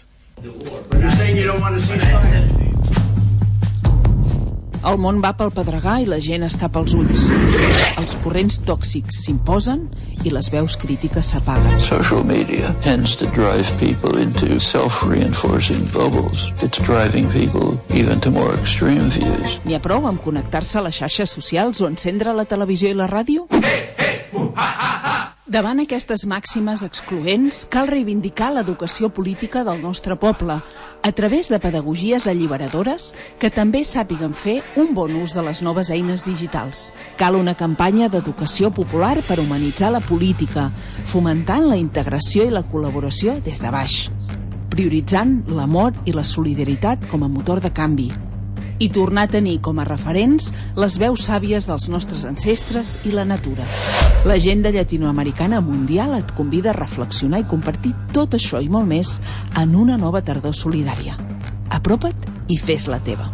El món va pel pedregar i la gent està pels ulls. Els corrents tòxics s'imposen i les veus crítiques s'apaguen. Social media tends to drive people into self-reinforcing bubbles. It's driving people even to more extreme views. N'hi ha prou amb connectar-se a les xarxes socials o encendre la televisió i la ràdio? Hey, hey, uh, ha, ha, ha. Davant aquestes màximes excloents, cal reivindicar l'educació política del nostre poble, a través de pedagogies alliberadores que també sàpiguen fer un bon ús de les noves eines digitals. Cal una campanya d'educació popular per humanitzar la política, fomentant la integració i la col·laboració des de baix, prioritzant l'amor i la solidaritat com a motor de canvi, i tornar a tenir com a referents les veus sàvies dels nostres ancestres i la natura. L'Agenda Llatinoamericana Mundial et convida a reflexionar i compartir tot això i molt més en una nova tardor solidària. Apropa't i fes la teva.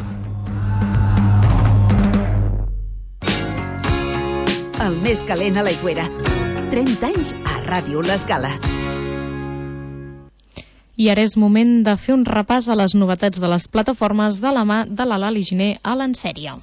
El més calent a l'Aigüera. trenta anys a Ràdio L'Escala. I ara és moment de fer un repàs a les novetats de les plataformes de la mà de la Lali Giner a l'Ensèria.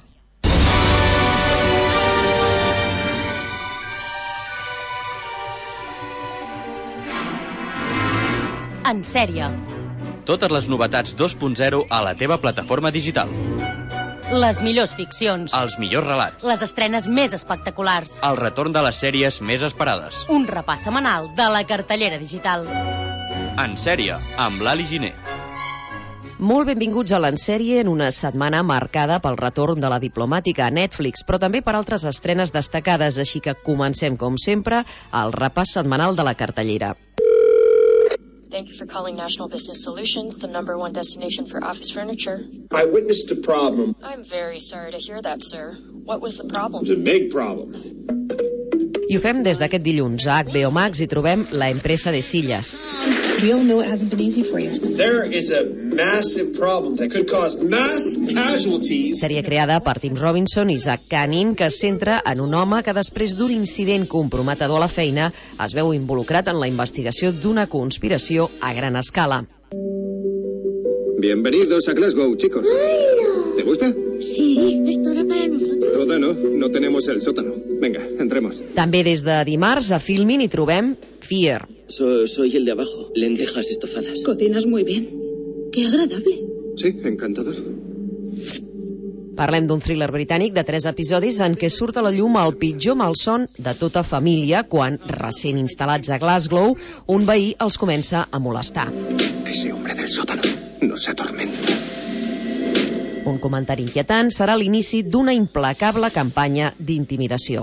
Ensèria. Totes les novetats dos punt zero a la teva plataforma digital. Les millors ficcions. Els millors relats. Les estrenes més espectaculars. El retorn de les sèries més esperades. Un repàs setmanal de la cartellera digital. Ensèria, amb Lali Giner. Molt benvinguts a l'Ensèrie en una setmana marcada pel retorn de la diplomàtica a Netflix, però també per altres estrenes destacades, així que comencem, com sempre, el repàs setmanal de la cartellera. Thank you for calling National Business Solutions, the number one destination for office furniture. I witnessed a problem. I'm very sorry to hear that, sir. What was the problem? It was a big problem. I ho fem des d'aquest dilluns. A H B O Max hi trobem La Empresa de Sillas. We all know it hasn't been easy for you. There is a massive problem that could cause mass casualties. Sèrie creada per Tim Robinson i Zach Canning, que es centra en un home que després d'un incident comprometedor a la feina es veu involucrat en la investigació d'una conspiració a gran escala. Bienvenidos a Glasgow, chicos. ¿Te gusta? Sí, es toda para nosotros. Toda no, no tenemos el sótano. Venga, entremos. També des de dimarts a Filmin hi trobem Fear. So, soy el de abajo, lentejas estofadas. Cocinas muy bien. Qué agradable. Sí, encantador. Parlem d'un thriller britànic de tres episodis en què surt a la llum el pitjor malson de tota família quan, recent instal·lats a Glasgow, un veí els comença a molestar. Ese hombre del sótano no se atormenta. Un comentari inquietant serà l'inici d'una implacable campanya d'intimidació.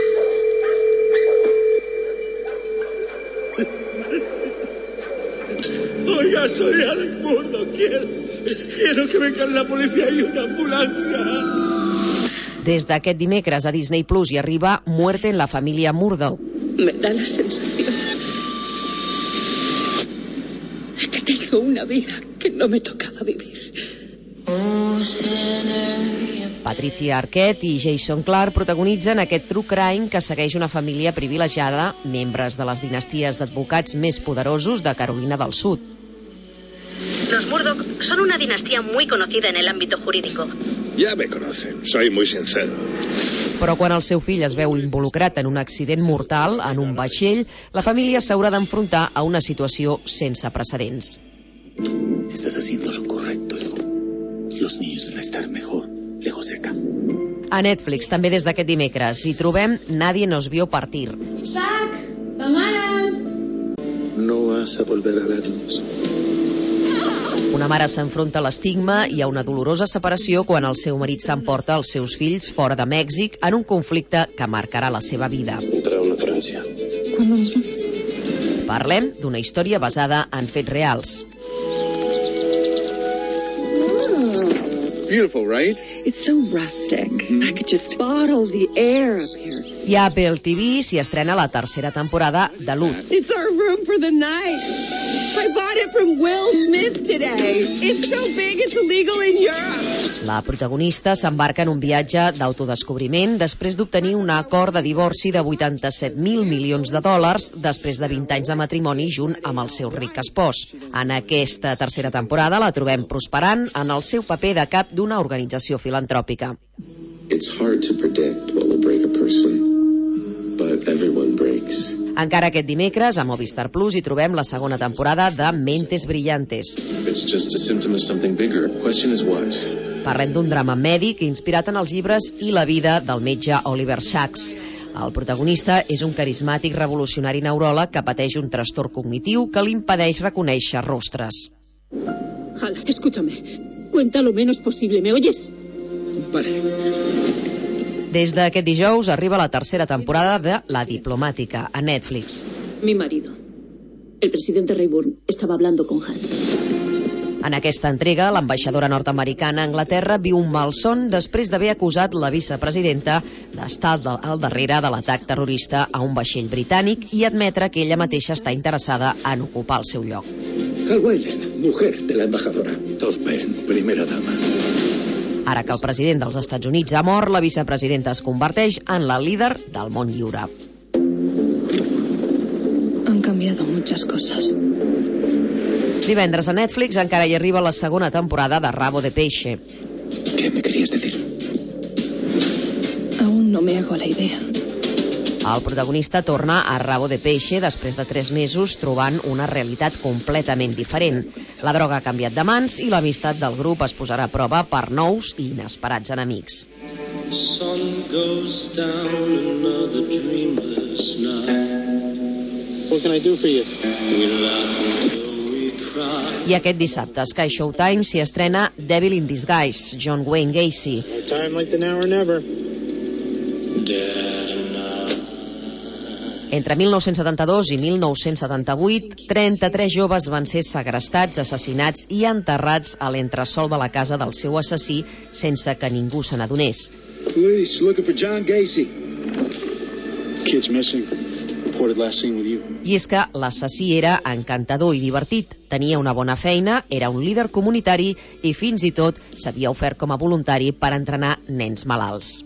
Oiga, soy Alec Murdoch. Quiero, quiero que venga la policía y una ambulancia. Des d'aquest dimecres a Disney Plus hi arriba Muerte en la familia Murdoch. Me da la sensación de que tengo una vida que no me tocaba vivir. Patricia Arquette i Jason Clarke protagonitzen aquest true crime que segueix una família privilegiada, membres de les dinasties d'advocats més poderosos de Carolina del Sud. Los Murdoch son una dinastía muy conocida en el ámbito jurídico. Ya me conocen, soy muy sincero. Però quan el seu fill es veu involucrat en un accident mortal en un vaixell, la família s'haurà d'enfrontar a una situació sense precedents. Estás haciendo lo correcto, hijo. Los niños van a estar mejor lejos de acá. A Netflix, també des d'aquest dimecres, hi trobem Nadie nos vio partir. Isaac, mamá. No vas a volver a verlos. Una mare s'enfronta a l'estigma i a una dolorosa separació quan el seu marit s'emporta els seus fills fora de Mèxic en un conflicte que marcarà la seva vida. Entraron a Francia. ¿Cuándo nos vamos? Parlem d'una història basada en fets reals. Beautiful, right? It's so rustic. I could just bottle the air up here. I a Apple T V s'hi estrena la tercera temporada de Loot. It's our room for the night. I bought it from Will Smith today. It's so big it's illegal in Europe. La protagonista s'embarca en un viatge d'autodescobriment després d'obtenir un acord de divorci de vuitanta-set mil milions de dòlars després de vint anys de matrimoni junt amb el seu ric espòs. En aquesta tercera temporada la trobem prosperant en el seu paper de cap d'una organització filantròpica. It's hard to predict what will break a person, but everyone breaks. Encara aquest dimecres, a Movistar Plus, hi trobem la segona temporada de Mentes Brillantes. It's just a symptom of something bigger. Question is what? Parlem d'un drama mèdic inspirat en els llibres i la vida del metge Oliver Sacks. El protagonista és un carismàtic revolucionari neuròleg que pateix un trastorn cognitiu que li impedeix reconèixer rostres. Hal, escúchame. Cuenta lo menos posible, ¿me oyes? Vale. Des d'aquest dijous arriba la tercera temporada de La Diplomàtica, a Netflix. Mi marido, el presidente Rayburn, estaba hablando con Hal. En aquesta entrega, l'ambaixadora nord-americana a Anglaterra viu un malson després d'haver acusat la vicepresidenta d'estar al darrere de l'atac terrorista a un vaixell britànic i admetre que ella mateixa està interessada en ocupar el seu lloc. Cal Weyland, mujer de la embajadora. Todd Penn, primera dama. Ara que el president dels Estats Units ha mort, la vicepresidenta es converteix en la líder del món lliure. Han cambiado muchas cosas. Divendres a Netflix encara hi arriba la segona temporada de Rabo de Peixe. ¿Qué me querías decir? Aún no me hago la idea. El protagonista torna a Rabo de Peixe després de tres mesos trobant una realitat completament diferent. La droga ha canviat de mans i l'amistat del grup es posarà a prova per nous i inesperats enemics. Sun goes down another dreamless night. What can I do for you? We laugh until we cry. I aquest dissabte a Sky Showtime s'hi estrena Devil in Disguise, John Wayne Gacy. No time like the now or never. Entre mil nou-cents setanta-dos i mil nou-cents setanta-vuit, trenta-tres joves van ser segrestats, assassinats i enterrats a l'entresòl de la casa del seu assassí sense que ningú se n'adonés. Police looking for John Gacy. Kid's missing. Reported last seen with you. I és que l'assassí era encantador i divertit, tenia una bona feina, era un líder comunitari i fins i tot s'havia ofert com a voluntari per entrenar nens malalts.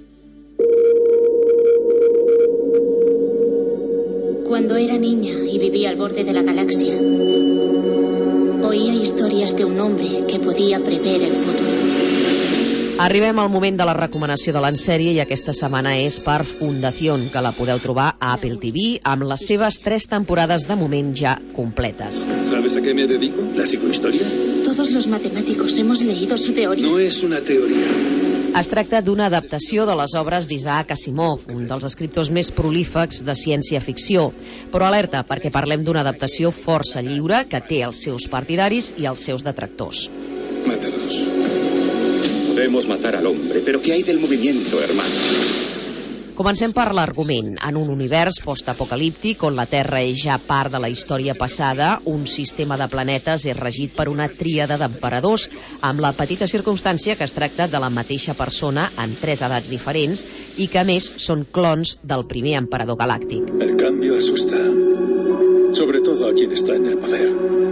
Cuando era niña y vivía al borde de la galaxia, oía historias de un hombre que podía prever el futuro. Arribem al moment de la recomanació de l'ensèrie i aquesta setmana és per Fundación, que la podeu trobar a Apple T V amb les seves tres temporades de moment ja completes. ¿Sabes a qué me dedico? ¿La psicohistoria? Todos los matemáticos hemos leído su teoría. No es una teoría. Es tracta d'una adaptació de les obres d'Isaac Asimov, un dels escriptors més prolífics de ciència-ficció. Però alerta, perquè parlem d'una adaptació força lliure que té els seus partidaris i els seus detractors. Mátalos. Podemos matar al hombre, pero ¿qué hay del movimiento, hermano? Comencem per l'argument. En un univers postapocalíptic on la Terra és ja part de la història passada, un sistema de planetes és regit per una tríada d'emperadors, amb la petita circumstància que es tracta de la mateixa persona en tres edats diferents i que, a més, són clons del primer emperador galàctic. El cambio asusta, sobre todo a quien está en el poder.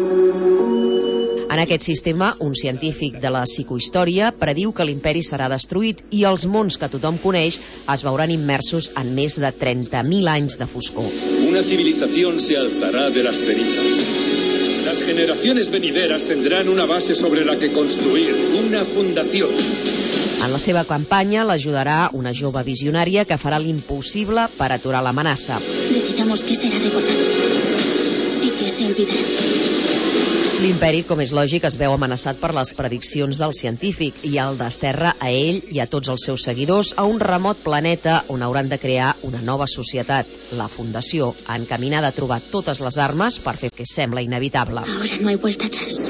En aquest sistema, un científic de la psicohistòria prediu que l'imperi serà destruït i els mons que tothom coneix es veuran immersos en més de trenta mil anys de foscor. Una civilización se alzará de las cenizas. Las generaciones venideras tendrán una base sobre la que construir, una fundación. En la seva campanya l'ajudarà una jove visionària que farà l'impossible per aturar l'amenaça. Decidamos qué será recordado y qué se olvidará. L'imperi, com és lògic, es veu amenaçat per les prediccions del científic i el desterra a ell i a tots els seus seguidors a un remot planeta on hauran de crear una nova societat, la Fundació, encaminada a trobar totes les armes per fer que sembla inevitable. Ahora no hay vuelta atrás.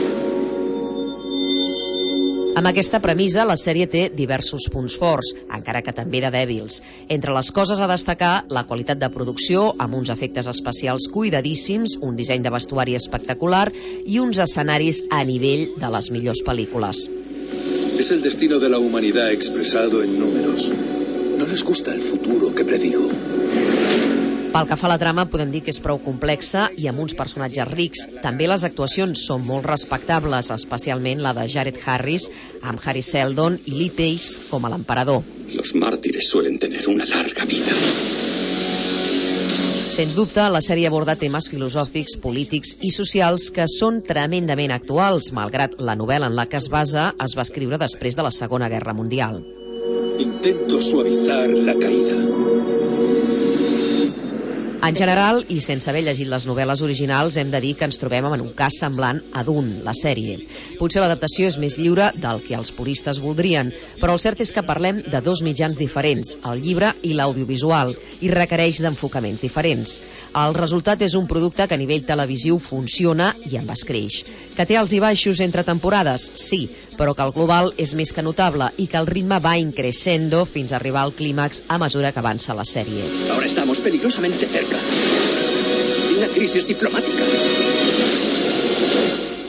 Amb aquesta premissa, la sèrie té diversos punts forts, encara que també de dèbils. Entre les coses a destacar, la qualitat de producció, amb uns efectes especials cuidadíssims, un disseny de vestuari espectacular i uns escenaris a nivell de les millors pel·lícules. Es el destino de la humanidad expresado en números. No les gusta el futuro que predigo. Pel que fa a la trama, podem dir que és prou complexa i amb uns personatges rics. També les actuacions són molt respectables, especialment la de Jared Harris, amb Harry Seldon i Lee Pace com a l'emperador. Los mártires suelen tener una larga vida. Sens dubte, la sèrie aborda temes filosòfics, polítics i socials que són tremendament actuals, malgrat la novel·la en la que es basa es va escriure després de la Segona Guerra Mundial. Intento suavizar la caída. En general, i sense haver llegit les novel·les originals, hem de dir que ens trobem en un cas semblant a Dune, la sèrie. Potser l'adaptació és més lliure del que els puristes voldrien, però el cert és que parlem de dos mitjans diferents, el llibre i l'audiovisual, i requereix d'enfocaments diferents. El resultat és un producte que a nivell televisiu funciona i amb escreix. Que té alts i baixos entre temporades? Sí, però que el global és més que notable i que el ritme va increscendo fins a arribar al clímax a mesura que avança la sèrie. Ahora estamos peligrosamente cerca. Una crisis diplomática.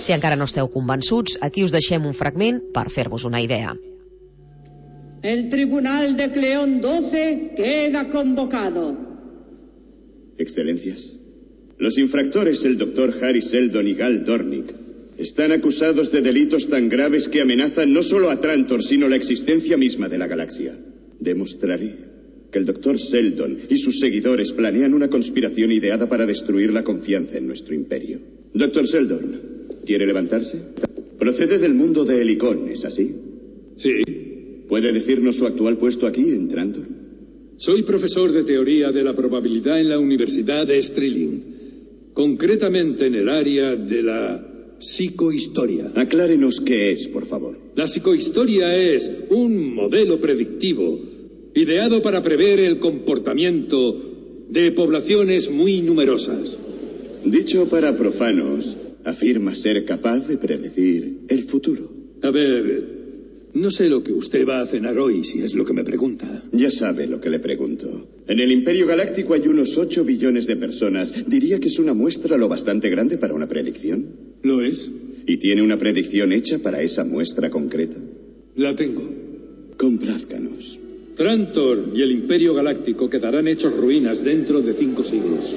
Si encara no esteu convençuts, aquí us deixem un fragment per fer-vos una idea. El Tribunal de Cleón doce queda convocado. Excelencias, los infractores, el doctor Harry Seldon y Gal Dornick, están acusados de delitos tan graves que amenazan no solo a Trantor, sino la existencia misma de la galaxia. Demostraré que el doctor Seldon y sus seguidores planean una conspiración ideada para destruir la confianza en nuestro imperio. Doctor Seldon, ¿quiere levantarse? Procede del mundo de Helicón, ¿es así? Sí. ¿Puede decirnos su actual puesto aquí, en Trantor? Soy profesor de teoría de la probabilidad en la Universidad de Stirling, concretamente en el área de la psicohistoria. Aclárenos qué es, por favor. La psicohistoria es un modelo predictivo ideado para prever el comportamiento de poblaciones muy numerosas. Dicho para profanos, afirma ser capaz de predecir el futuro. A ver, no sé lo que usted va a cenar hoy, si es lo que me pregunta. Ya sabe lo que le pregunto. En el Imperio Galáctico hay unos ocho billones de personas. ¿Diría que es una muestra lo bastante grande para una predicción? ¿Lo es? ¿Y tiene una predicción hecha para esa muestra concreta? La tengo. Complázcanos. Trantor y el Imperio Galáctico quedarán hechos ruinas dentro de cinco siglos.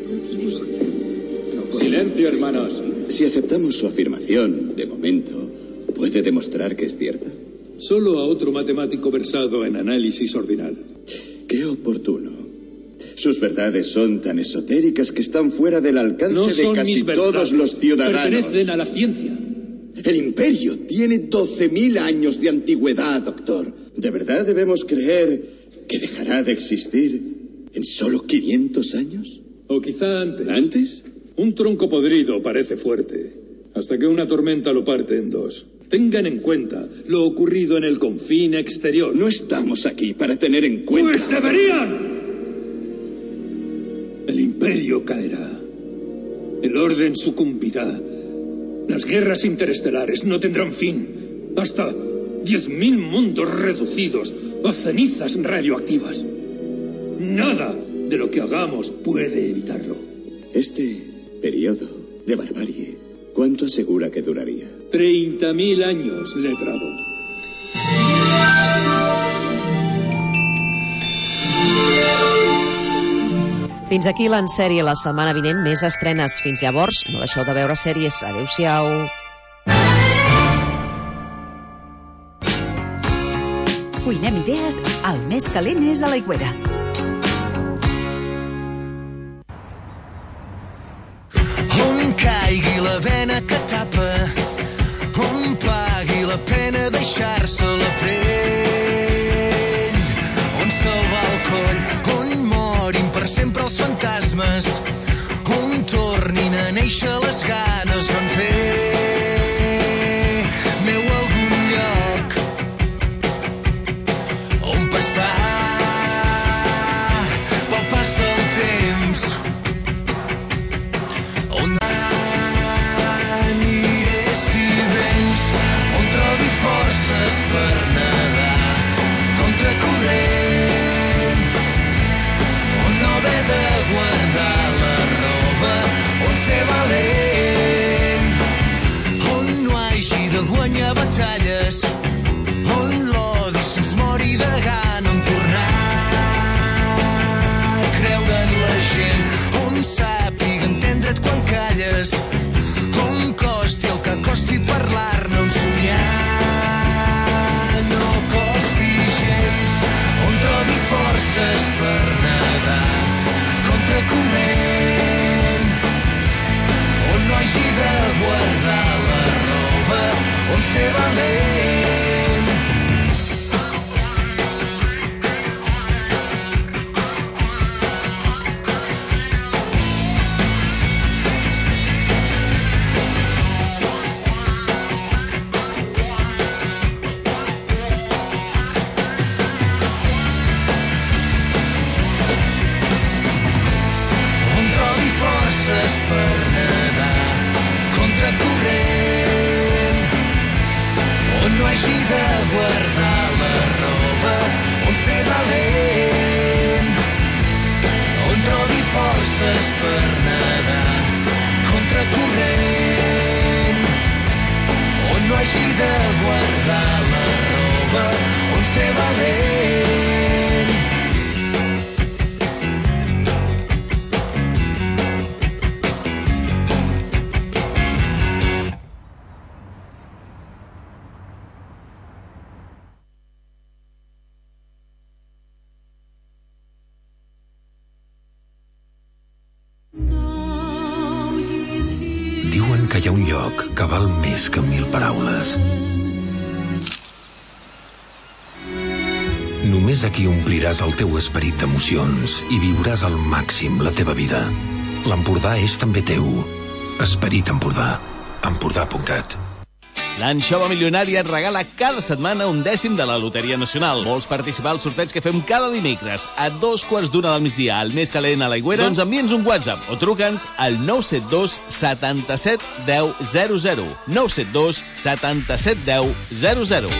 Silencio, hermanos. Si aceptamos su afirmación, de momento, ¿puede demostrar que es cierta? Solo a otro matemático versado en análisis ordinal. Qué oportuno. Sus verdades son tan esotéricas que están fuera del alcance no de casi todos los ciudadanos. Pertenecen a la ciencia. El imperio tiene doce mil años de antigüedad, doctor. ¿De verdad debemos creer que dejará de existir en solo quinientos años? O quizá antes. ¿Antes? Un tronco podrido parece fuerte, hasta que una tormenta lo parte en dos. Tengan en cuenta lo ocurrido en el confín exterior. No estamos aquí para tener en cuenta... ¡Pues deberían! El imperio caerá. El orden sucumbirá. Las guerras interestelares no tendrán fin. Hasta diez mil mundos reducidos a cenizas radioactivas. Nada de lo que hagamos puede evitarlo. Este periodo de barbarie, ¿cuánto asegura que duraría? Treinta mil años, letrado. Fins aquí l'ensèrie la setmana vinent, més estrenes. Fins llavors, no deixeu de veure sèries. Adéu-siau. Cuinem idees, el més calent és a l'Aigüera. On caigui la vena que tapa, on pagui la pena deixar-se la pell, on se'l va el coll, on morin per sempre els fantasmes, on tornin a néixer les ganes d'en fer meu algun lloc on passar pel pas del temps, on aniré si vens, on trobi forces per nedar contra corrent, on no haver de guardar la roba, on ser valent, on no hagi de guanyar batalles, on l'odi se'ns mori de gana, on tornar a creure en la gent, on sàpiga entendre't quan calles, on costi el que costi parlar-ne, on somiar no costi gens, on trobi forces per nedar contra corrent, on no hagi de guardar la roba, on ser valent. hagi de guardar la roba on ser valent. Diuen que hi ha un lloc que val més que mil paraules. Només aquí ompliràs el teu esperit d'emocions i viuràs al màxim la teva vida. L'Empordà és també teu. Esperit Empordà. Empordà punt cat. L'Anxova Milionària et regala cada setmana un dècim de la Loteria Nacional. Vols participar al sorteig que fem cada dimecres a dos quarts d'una del migdia al Més Calent a l'Aigüera? Doncs envia'ns un WhatsApp o truca'ns al nou set dos setanta-set deu zero zero. nou set dos setanta-set deu zero zero.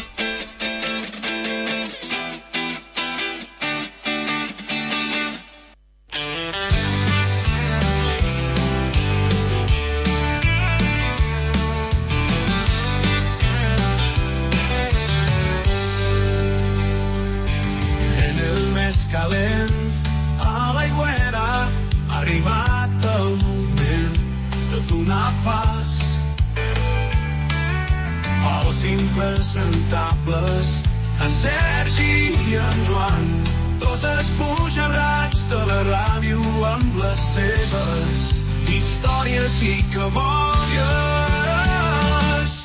En Sergi i en Joan, dos esbojarrats de la ràdio amb les seves històries i cabòries.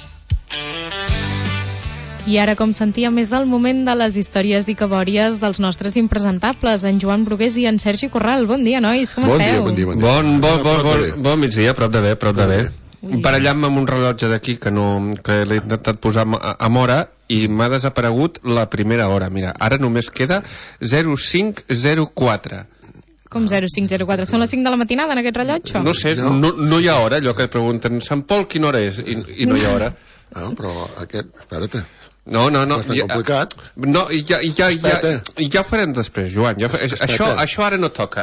I ara, com sentíem, és el moment de les històries i cabòries dels nostres impresentables, en Joan Brugués i en Sergi Corral. Bon dia, nois, com bon esteu? Dia, bon dia, bon dia. Bon, bon, bon, bon, bon migdia, prop de bé, prop de bé. Barallant-me amb un rellotge d'aquí que, no, que l'he intentat posar amb hora i m'ha desaparegut la primera hora. Mira, ara només queda zero cinc zero quatre. Com zero cinc zero quatre? Són les cinc de la matinada en aquest rellotge? No sé, no, no hi ha hora, allò que et pregunten Sant Pol quina hora és? I, i no hi ha hora. No, però aquest, espera't. No, no, no. Bastant ja, complicat. No, ja, ja, ja, ja ho farem després, Joan. Ja, això, això ara no toca.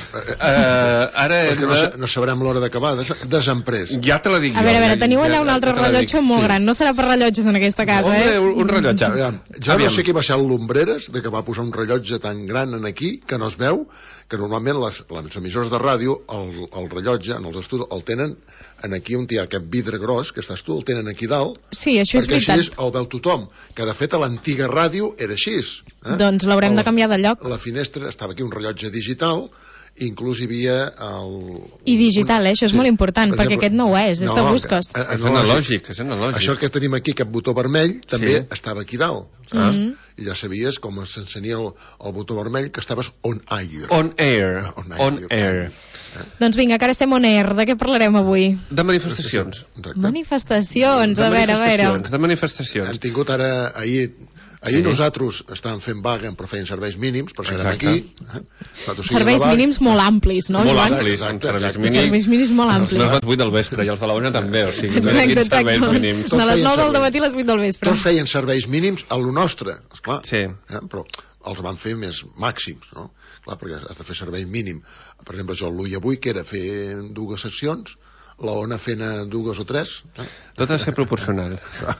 uh, ara no, de... no sabrem l'hora d'acabar, des, desemprès. Ja te la dic a jo. A veure, a veure, teniu allà un altre rellotge molt sí. gran. No serà per rellotges en aquesta casa, Hombre, eh? Un, un rellotge. Aviam, jo Aviam. no sé qui va ser el Lumbreres, de que va posar un rellotge tan gran en aquí, que no es veu, que normalment les, les emissores de ràdio, el, el rellotge, en els estudis, el tenen en aquí on hi ha aquest vidre gros, que estàs tu, el tenen aquí dalt. Sí, això és veritat. Perquè així el veu tothom, que de fet a l'antiga ràdio era així. Eh? Doncs l'haurem de canviar de lloc. La finestra, estava aquí un rellotge digital, inclús hi havia el... I digital, eh? Això és sí. molt important, per perquè exemple, aquest no ho és, és no, de busques. A, a, és analògic, és analògic. Això que tenim aquí, aquest botó vermell, també sí. estava aquí dalt. Ah. Mm-hmm. I ja sabies com s'encenia el, el botó vermell, que estaves on air. On air. Ah, on air. On air. Eh? Doncs vinga, que ara estem on air. De què parlarem avui? De manifestacions. Exacte. Manifestacions, de a veure, a veure. De manifestacions. Hem tingut ara, ahir... Ahir sí. nosaltres estàvem fent vaga, però feien serveis mínims, per ser aquí. Eh? Serveis mínims molt amplis, no? Molt amplis, exacte, serveis mínims. Serveis mínims molt amplis. Els de vuit del vespre i els de la una també, o sigui, exacte, exacte. De les nou del matí a les vuit del vespre. Tots feien serveis mínims a lo nostre, esclar. Sí. Eh? Però els van fer més màxims, no? Clar, perquè has de fer servei mínim. Per exemple, jo l'U I avui, que era fer dues seccions, la ona fent a dues o tres. Eh? Tot ha de ser proporcional.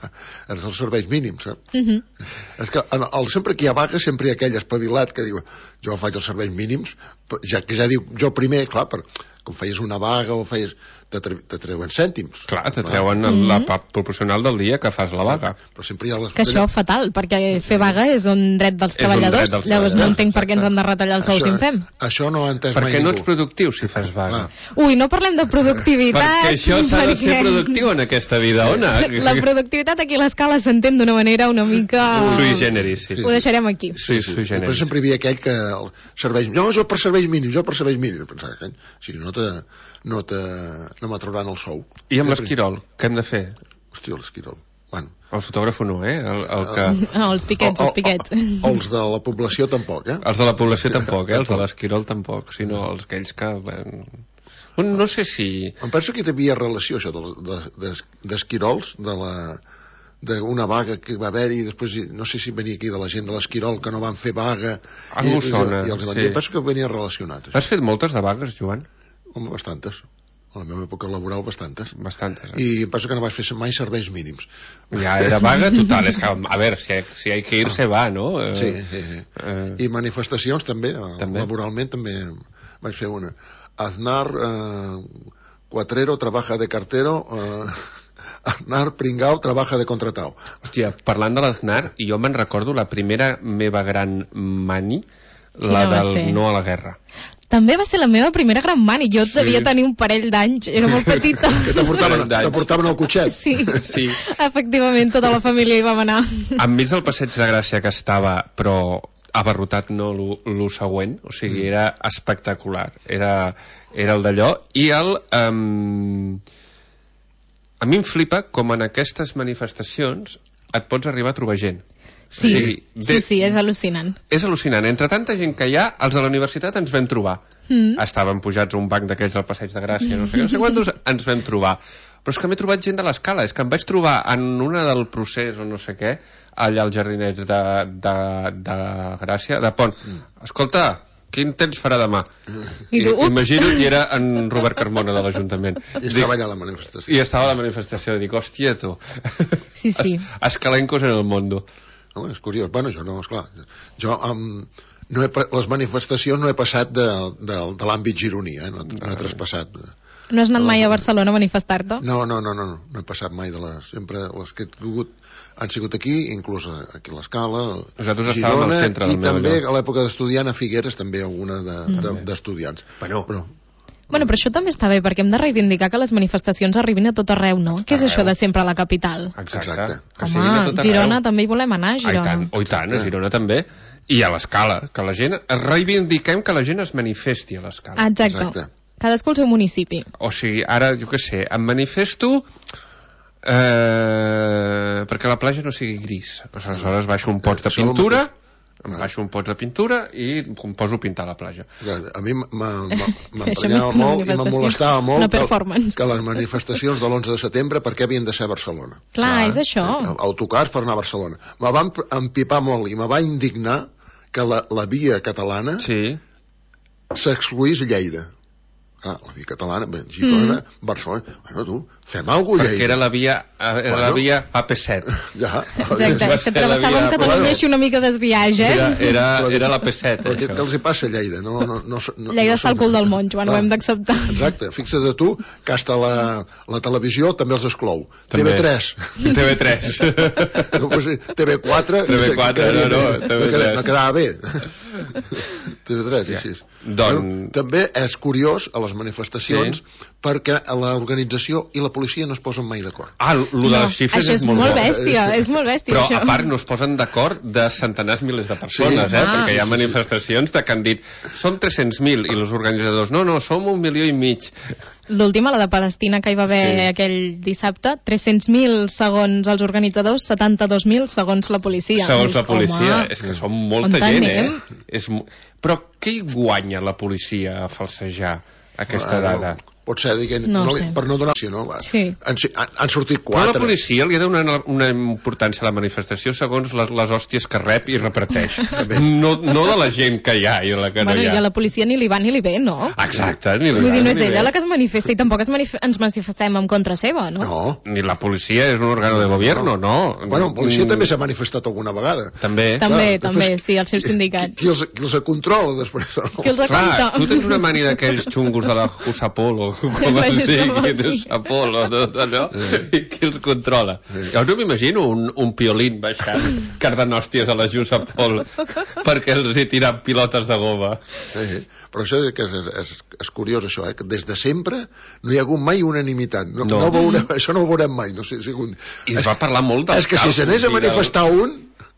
Els serveis mínims. Eh? Uh -huh. És que en el, sempre que hi ha vaga, sempre hi ha aquell espavilat que diu, jo faig els serveis mínims, ja que ja diu, jo primer, clar, per, com feies una vaga o feies... te, tre te treuen cèntims. Clar, te treuen mm -hmm. la part proporcional del dia que fas la vaga. Però sempre hi ha les... Que això és fatal, perquè fer vaga és un dret dels treballadors. Dret dels Llavors no entenc per què ens han de retallar els sous si en fem. Això no ho ha entès perquè mai no ningú. ets productiu si fas vaga. Ui, no parlem de productivitat. Perquè això s'ha de ser productiu en aquesta vida, Ona. La productivitat aquí a l'escala s'entén d'una manera una mica... Sui generis, sí. Ho deixarem aquí. Sí, sí, sí. Però sempre hi havia aquell que el serveis... No, jo per serveis mínims, jo per serveis mínims. Pensava que si no te... no, te, no m'atrauran el sou. I amb l'Esquirol, què hem de fer? Hòstia, l'Esquirol. Bueno. El fotògraf no, eh? El, el que... No, els piquets, els piquets. Els de la població tampoc, eh? Els de la població tampoc, eh? Els de l'Esquirol tampoc, sinó els aquells que... No sé si... Em penso que hi havia relació, això, d'Esquirols, de la... d'una vaga que va haver-hi, després no sé si venia aquí de la gent de l'Esquirol que no van fer vaga. Algú sona, i, i els sí. Penso que venia relacionat. Has fet moltes de vagues, Joan? Home, bastantes. A la meva època laboral, bastantes. Bastantes. Eh? I em passa que no vaig fer mai serveis mínims. Ja era vaga total. És que, a veure, si, si hi ha que ir, se va, no? Eh, sí, sí, sí. Eh... I manifestacions també, també, laboralment també vaig fer una. Aznar, eh, Cuatrero, trabaja de cartero... Eh... Aznar, pringao, trabaja de contratao. Hòstia, parlant de l'Aznar, jo me'n recordo la primera meva gran mani, la del no a la guerra. També va ser la meva primera gran mani. Jo sí. devia tenir un parell d'anys, era molt petita. Que te portaven, te portaven al cotxet. Sí. sí, efectivament, tota la família hi vam anar. Enmig del Passeig de Gràcia que estava, però abarrotat no lo següent, o sigui, era espectacular. Era, era el d'allò. I el... Um, a mi em flipa com en aquestes manifestacions et pots arribar a trobar gent. Sí, o sigui, de... sí, sí, és al·lucinant. És al·lucinant. Entre tanta gent que hi ha, els de la universitat ens vam trobar. Mm. Estàvem pujats a un banc d'aquells al Passeig de Gràcia, no sé, no sé quantos ens vam trobar. Però és que m'he trobat gent de l'escala, és que em vaig trobar en una del procés o no sé què, allà als jardinets de, de, de Gràcia, de Pont. Mm. Escolta, quin temps farà demà? I tu, imagino que era en Robert Carmona de l'Ajuntament. I estava allà a la manifestació. I estava a la manifestació. Dic, hòstia, tu. Sí, sí. Es, escalencos en el mundo. Home, és curiós. Bueno, jo no, esclar. Jo, um, no he, les manifestacions no he passat de, de, de l'àmbit gironí, eh? no, no he traspassat. No has anat mai a Barcelona a manifestar-te? No, no, no, no, no, no he passat mai de les... Sempre les que he tingut han sigut aquí, inclús aquí a l'Escala, nosaltres estàvem al centre del meu lloc. I també a l'època d'estudiant a Figueres també alguna d'estudiants. De, de, bueno, però... Bueno, però això també està bé, perquè hem de reivindicar que les manifestacions arribin a tot arreu, no? Què és això de sempre a la capital? Exacte. Home, a Girona també hi volem anar, a Girona. Ah, i tant, oh, i tant, a Girona també. I a l'Escala, que la gent... Reivindiquem que la gent es manifesti a l'Escala. Exacte. Exacte. Cadascú al seu municipi. O sigui, ara, jo què sé, em manifesto... Eh, perquè la platja no sigui gris. Aleshores baixo un pots de pintura, em baixo un pots de pintura i em poso a pintar la platja. A mi m'emprenyava molt i me molestava molt que, que les manifestacions de l'onze de setembre per què havien de ser a Barcelona. Clar, ah, és això. Autocars per anar a Barcelona. Me van empipar molt i me va indignar que la, la via catalana sí. s'excluís Lleida. Ah, la via catalana, Girona, mm. Barcelona. Bueno, tu, fem alguna cosa, Lleida. Perquè era la via, era bueno, la via A P set. Ja. Exacte, és que travessàvem via... Catalunya bueno, així una mica desviatge, eh? Era, era, era la P set. Però què, què els hi passa a Lleida? No, no, no, no, Lleida no està al cul del monjo, bueno, ho hem d'acceptar. Exacte, fixa't a tu que hasta la, la televisió també els exclou. T V tres. T V tres. No, pues, T V quatre. T V quatre, no, no, T V tres. No quedava bé. T V tres, així. Doncs... També és curiós a les manifestacions sí. perquè l'organització i la policia no es posen mai d'acord. Ah, el de les xifres no, és, és molt, molt bèstia, és molt bèstia. Però això. A part no es posen d'acord de centenars milers de persones, sí. eh? Ah, perquè hi ha manifestacions de que han dit som tres-cents mil i els organitzadors no, no, som un milió i mig. L'última, la de Palestina, que hi va haver sí. aquell dissabte, tres-cents mil segons els organitzadors, setanta-dos mil segons la policia. Segons la policia, home, és que som molta gent, eh? És... Però què hi guanya la policia a falsejar aquesta ah, dada? Pot ser, diguem, no no, sé. per no donar... No? Sí. Han, han, han sortit quatre. Però la policia li ha donat una, una importància a la manifestació segons les, les hòsties que rep i reparteix. no, no de la gent que hi ha i la que bueno, no hi ha. I a la policia ni li va ni li ve, no? Exacte, ni li Vull va dir, no ni és li ella ve. la que es manifesta i tampoc es manif ens manifestem en contra seva, no? No. Ni la policia és un òrgano de gobierno, no. no. Bueno, la policia mm. també s'ha manifestat alguna vegada. També. També, clar, també, després, sí, els seus sindicats. Qui, qui, els, qui els controla després? No? Qui els clar, tu tens una mania d'aquells xungos de la Jusapol o com es digui, de Jusapol o tot allò, i qui els controla? Jo no m'imagino un, un piolín baixant cardanòsties a la Jusapol perquè els hi tiran pilotes de goma. Sí, però això és, és, és, és curiós, això, eh? Que des de sempre no hi ha hagut mai unanimitat. No, no. No veurem, això no ho veurem mai. No sé, si... I es va parlar molt dels És que si s'anés a manifestar un,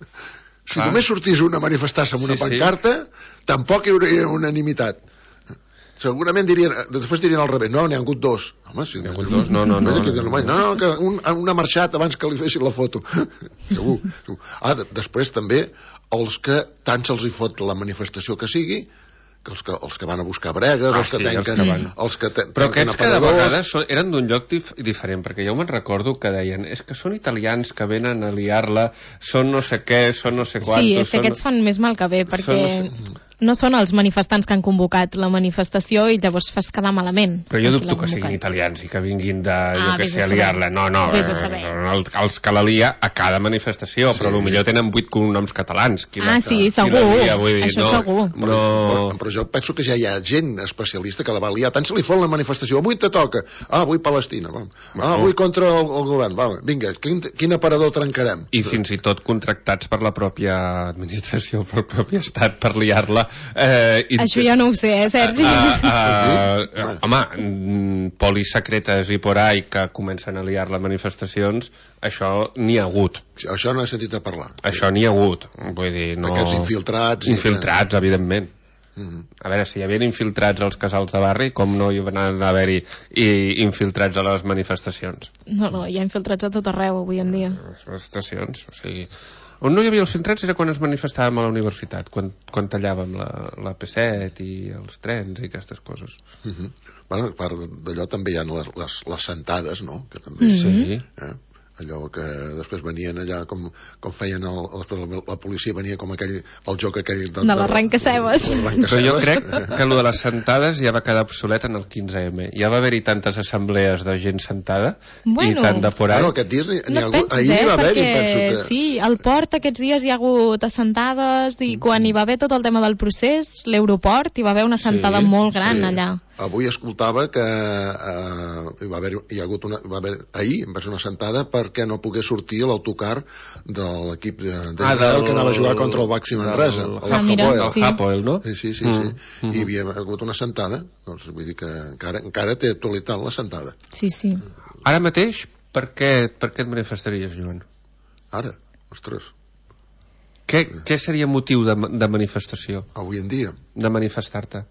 si ah. només sortís un a manifestar-se amb una sí, pancarta, sí. tampoc hi hauria unanimitat. Segurament dirien, després dirien al revés, no, n'hi ha hagut dos. Home, si n'hi ha hagut dos, no, no, no. No, no, no que un, un ha marxat abans que li fessin la foto. Segur. Ah, després també, els que tant se'ls hi fot la manifestació que sigui, que els que, els que van a buscar bregues, ah, els que sí, tenquen... Els que van. Els que ten, però aquests cada vegada són, eren d'un lloc dif diferent, perquè jo me'n recordo que deien, és que són italians que venen a liar-la, són no sé què, són no sé quantos... Sí, és que són... aquests fan més mal que bé, perquè... No sé... no són els manifestants que han convocat la manifestació i llavors fas quedar malament. Però jo dubto que siguin italians i que vinguin de, jo Ah, que vés sé, a a saber. liar-la. No, no, Vés a eh, saber. el- els que la lia a cada manifestació, però potser tenen vuit cognoms catalans. Qui la- Ah, sí, qui la segur. lia, vull dir, Això no, segur. No... Però, però jo penso que ja hi ha gent especialista que la va liar. Tant se li fot la manifestació. Avui te toca. Ah, avui Palestina. Va. Ah, avui contra el, el govern. Va, vinga, quin, quin aparador trencarem? I fins i tot contractats per la pròpia administració, pel propi estat, per liar-la. Eh, i... Això ja no ho sé, eh, Sergi? Uh, uh, uh, home, mm, polis secretes i por ahí que comencen a liar les manifestacions, això n'hi ha hagut. Això no he sentit a parlar. Això n'hi ha hagut. Vull dir, no... Aquests infiltrats... i- Infiltrats, evidentment. Mhm. A veure, si hi havia infiltrats als casals de barri, com no hi van haver-hi i infiltrats a les manifestacions? No, no, hi ha infiltrats a tot arreu avui en dia. Les manifestacions, o sigui... On no hi havia els filtrats era quan ens manifestàvem a la universitat, quan, quan tallàvem la, la P set i els trens i aquestes coses. Uh -huh. Bueno, a part d'allò també hi ha les, les, les sentades, no? Que també, Sí. eh? Allò que després venien allà com, com feien el, la, la policia venia com aquell, el joc aquell De l'arrenca-cebes. Però jo crec que allò de les sentades ja va quedar obsolet en el quinze eme. Ja va haver-hi tantes assemblees de gent sentada Bueno. Ah, i tant de por ahí. Bueno, aquest dia n'hi No ha et hagut... pensis, Ahir eh? va haver-hi, Perquè penso que... sí, al port aquests dies hi ha hagut assentades i quan hi va haver tot el tema del procés, l'aeroport, hi va haver una assentada Sí, molt gran sí. allà. Avui escoltava que eh, hi va haver, hi ha hagut una, va haver, ahir va ser una sentada perquè no pogués sortir l'autocar de l'equip de, de Ah, Israel del- que anava a jugar contra el Baxi Manresa, del- el Ah, mira, Hapoel. sí. El Hapoel, no? Sí, sí, sí, Mm, sí. mm. I hi havia hagut una sentada, doncs vull dir que encara, encara té actualitat la sentada. Sí, sí. Ara mateix, per què, per què et manifestaries, Joan? Ara, ostres. Què, què seria motiu de, de manifestació? Avui en dia? De manifestar-te?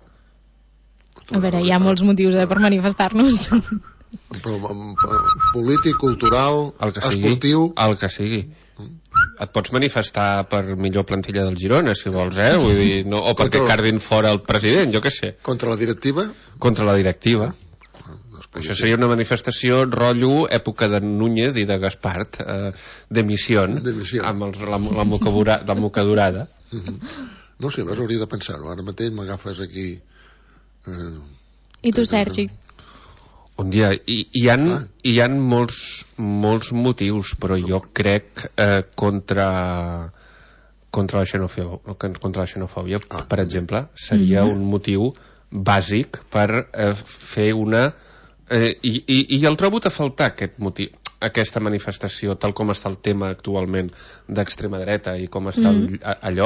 A veure, hi ha molts motius eh, per manifestar-nos. Però, um, polític, cultural, El que sigui, esportiu... el que sigui. Et pots manifestar per millor plantilla del Girona, si vols, eh? Vull dir, no, o perquè Contra- cardin fora el president, jo què sé. Contra la directiva? Contra la directiva. Això seria una manifestació rotllo època de Núñez i de Gaspart, eh, de missió, amb els, la, la, moca bura, la moca durada. Mhm. No sé, veus, hauria de pensar-ho. Ara mateix m'agafes aquí... Eh, I tu, Sergi? Un dia, hi, hi, ha, hi ha molts, molts motius, però jo crec eh, contra, contra, la xenofòbia, contra la xenofòbia, ah, per exemple, seria Mhm. un motiu bàsic per eh, fer una... Eh, i, i, I el trobo a faltar, aquest motiu, aquesta manifestació, tal com està el tema actualment d'extrema dreta i com està Mhm. el, a- allò,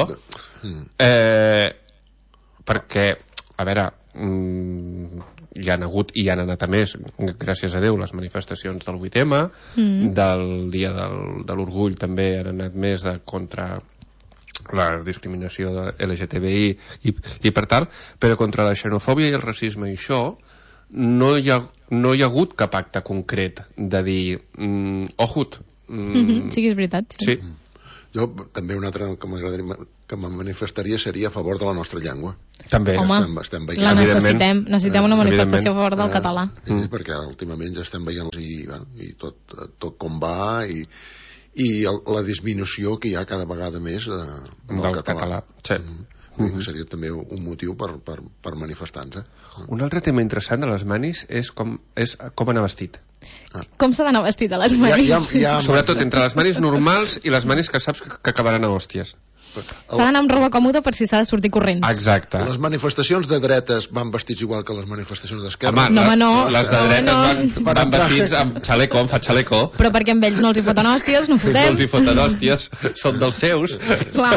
eh, perquè, a veure, mm, hi han hagut i hi han anat a més, gràcies a Déu, les manifestacions del vuit eme, Mm. del dia del, de l'orgull també han anat més de contra la discriminació de L G T B I i, i per tal, però contra la xenofòbia i el racisme i això no hi ha, no hi ha hagut cap acte concret de dir mm, ojut mm, Mhm, sí que és veritat. Sí. sí. Jo també un altre que m'agradaria que me manifestaria seria a favor de la nostra llengua. També. Home, estem, estem veient, la necessitem. Necessitem una manifestació a favor del Eh, català. Sí, perquè últimament ja estem veient i, bueno, i tot, tot com va i, i el, la disminució que hi ha cada vegada més de, del, Del català. català, sí. Mm -hmm. Seria també un motiu per, per, per manifestar-nos. Eh? Un altre tema interessant de les manis és com, és com anar vestit. Com s'ha d'anar vestit a les manis? Sobretot entre les manis normals i les manis que saps que, que acabaran a hòsties. S'ha d'anar amb roba còmoda per si s'ha de sortir corrents. Exacte. Les manifestacions de dretes van vestits igual que les manifestacions d'esquerra? Home, No, la, home, no. les de No, dretes no. van, van vestits amb xaleco, amb fa xaleco. Però perquè amb ells no els hi foten hòsties, no No fotem. els hi foten hòsties, són dels seus. Clar.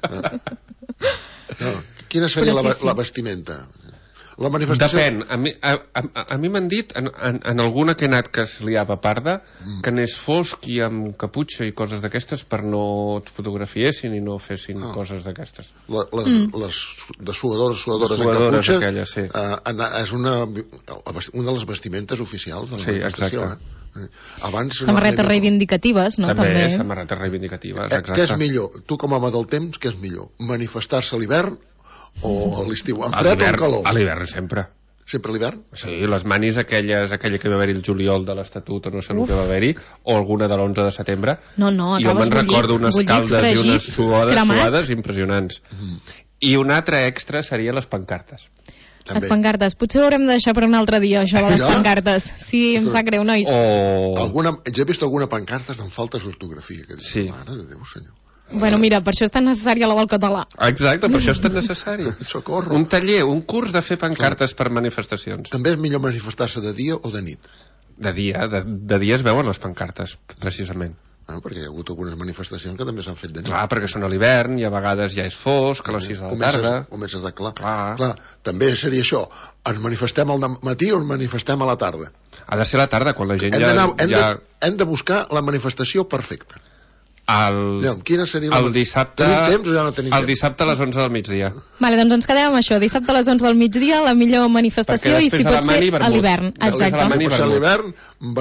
No. Quina seria Però sí, la, sí. la vestimenta? La manifestació... Depèn. A mi, a, a, a mi m'han dit, en, en, en alguna que he anat que es liava parda, mm. que anés fosc i amb caputxa i coses d'aquestes per no et fotografiessin i no fessin Ah. coses d'aquestes. La, les, Mm. les de suadores, suadores, De suadores, de caputxa, aquelles, sí. eh, ana- és una, una de les vestimentes oficials de la Sí, manifestació. exacte. Eh? Abans, Samarretes normalment- reivindicatives, no? També, També. samarretes reivindicatives, Eh, exacte. què és millor? Tu com a home del temps, què és millor? Manifestar-se a l'hivern o a l'estiu? En A fred o en l'hivern- calor? A l'hivern sempre. Sempre a l'hivern? Sí, les manis aquelles, aquella que va haver-hi el juliol de l'Estatut o no sé el Uf. que va haver-hi, o alguna de l'onze de setembre. No, no, Jo acabes me'n recordo bullit, unes bullit, caldes i fregit, unes suades, cremat. suades impressionants. Mm. I un altre extra seria les pancartes. Les pancartes. Potser ho haurem de deixar per un altre dia, això de les Ja? pancartes. Sí, em sap greu, nois. O... Alguna, ja he vist alguna pancarta amb faltes d'ortografia. Que dic, Sí. mare de Déu, senyor. Bueno, mira, per això és tan necessària la del català. Exacte, per això és tan necessari. Socorro. Un taller, un curs de fer pancartes per manifestacions. També és millor manifestar-se de dia o de nit? De dia, de, de dia es veuen les pancartes, precisament. Ah, perquè hi ha hagut algunes manifestacions que també s'han fet de nit. Clar, perquè són a l'hivern i a vegades ja és fosc, a les sis de la Comences- tarda. Comences a clar. Clar. Clar, també seria això. Ens manifestem al matí o ens manifestem a la tarda? Ha de ser a la tarda, quan la gent Hem, ja... d'anar- hem, ja... de, hem de buscar la manifestació perfecta. El, Llavors, quina seria la... el dissabte... Tenim temps o ja no tenim el temps? dissabte a les onze del migdia. Vale, doncs ens quedem amb això. Dissabte a les onze del migdia, la millor manifestació, Perquè i si després de pot la mani, ser a vermut. l'hivern. Després de la Exacte. mani, Pot ser a vermut. l'hivern,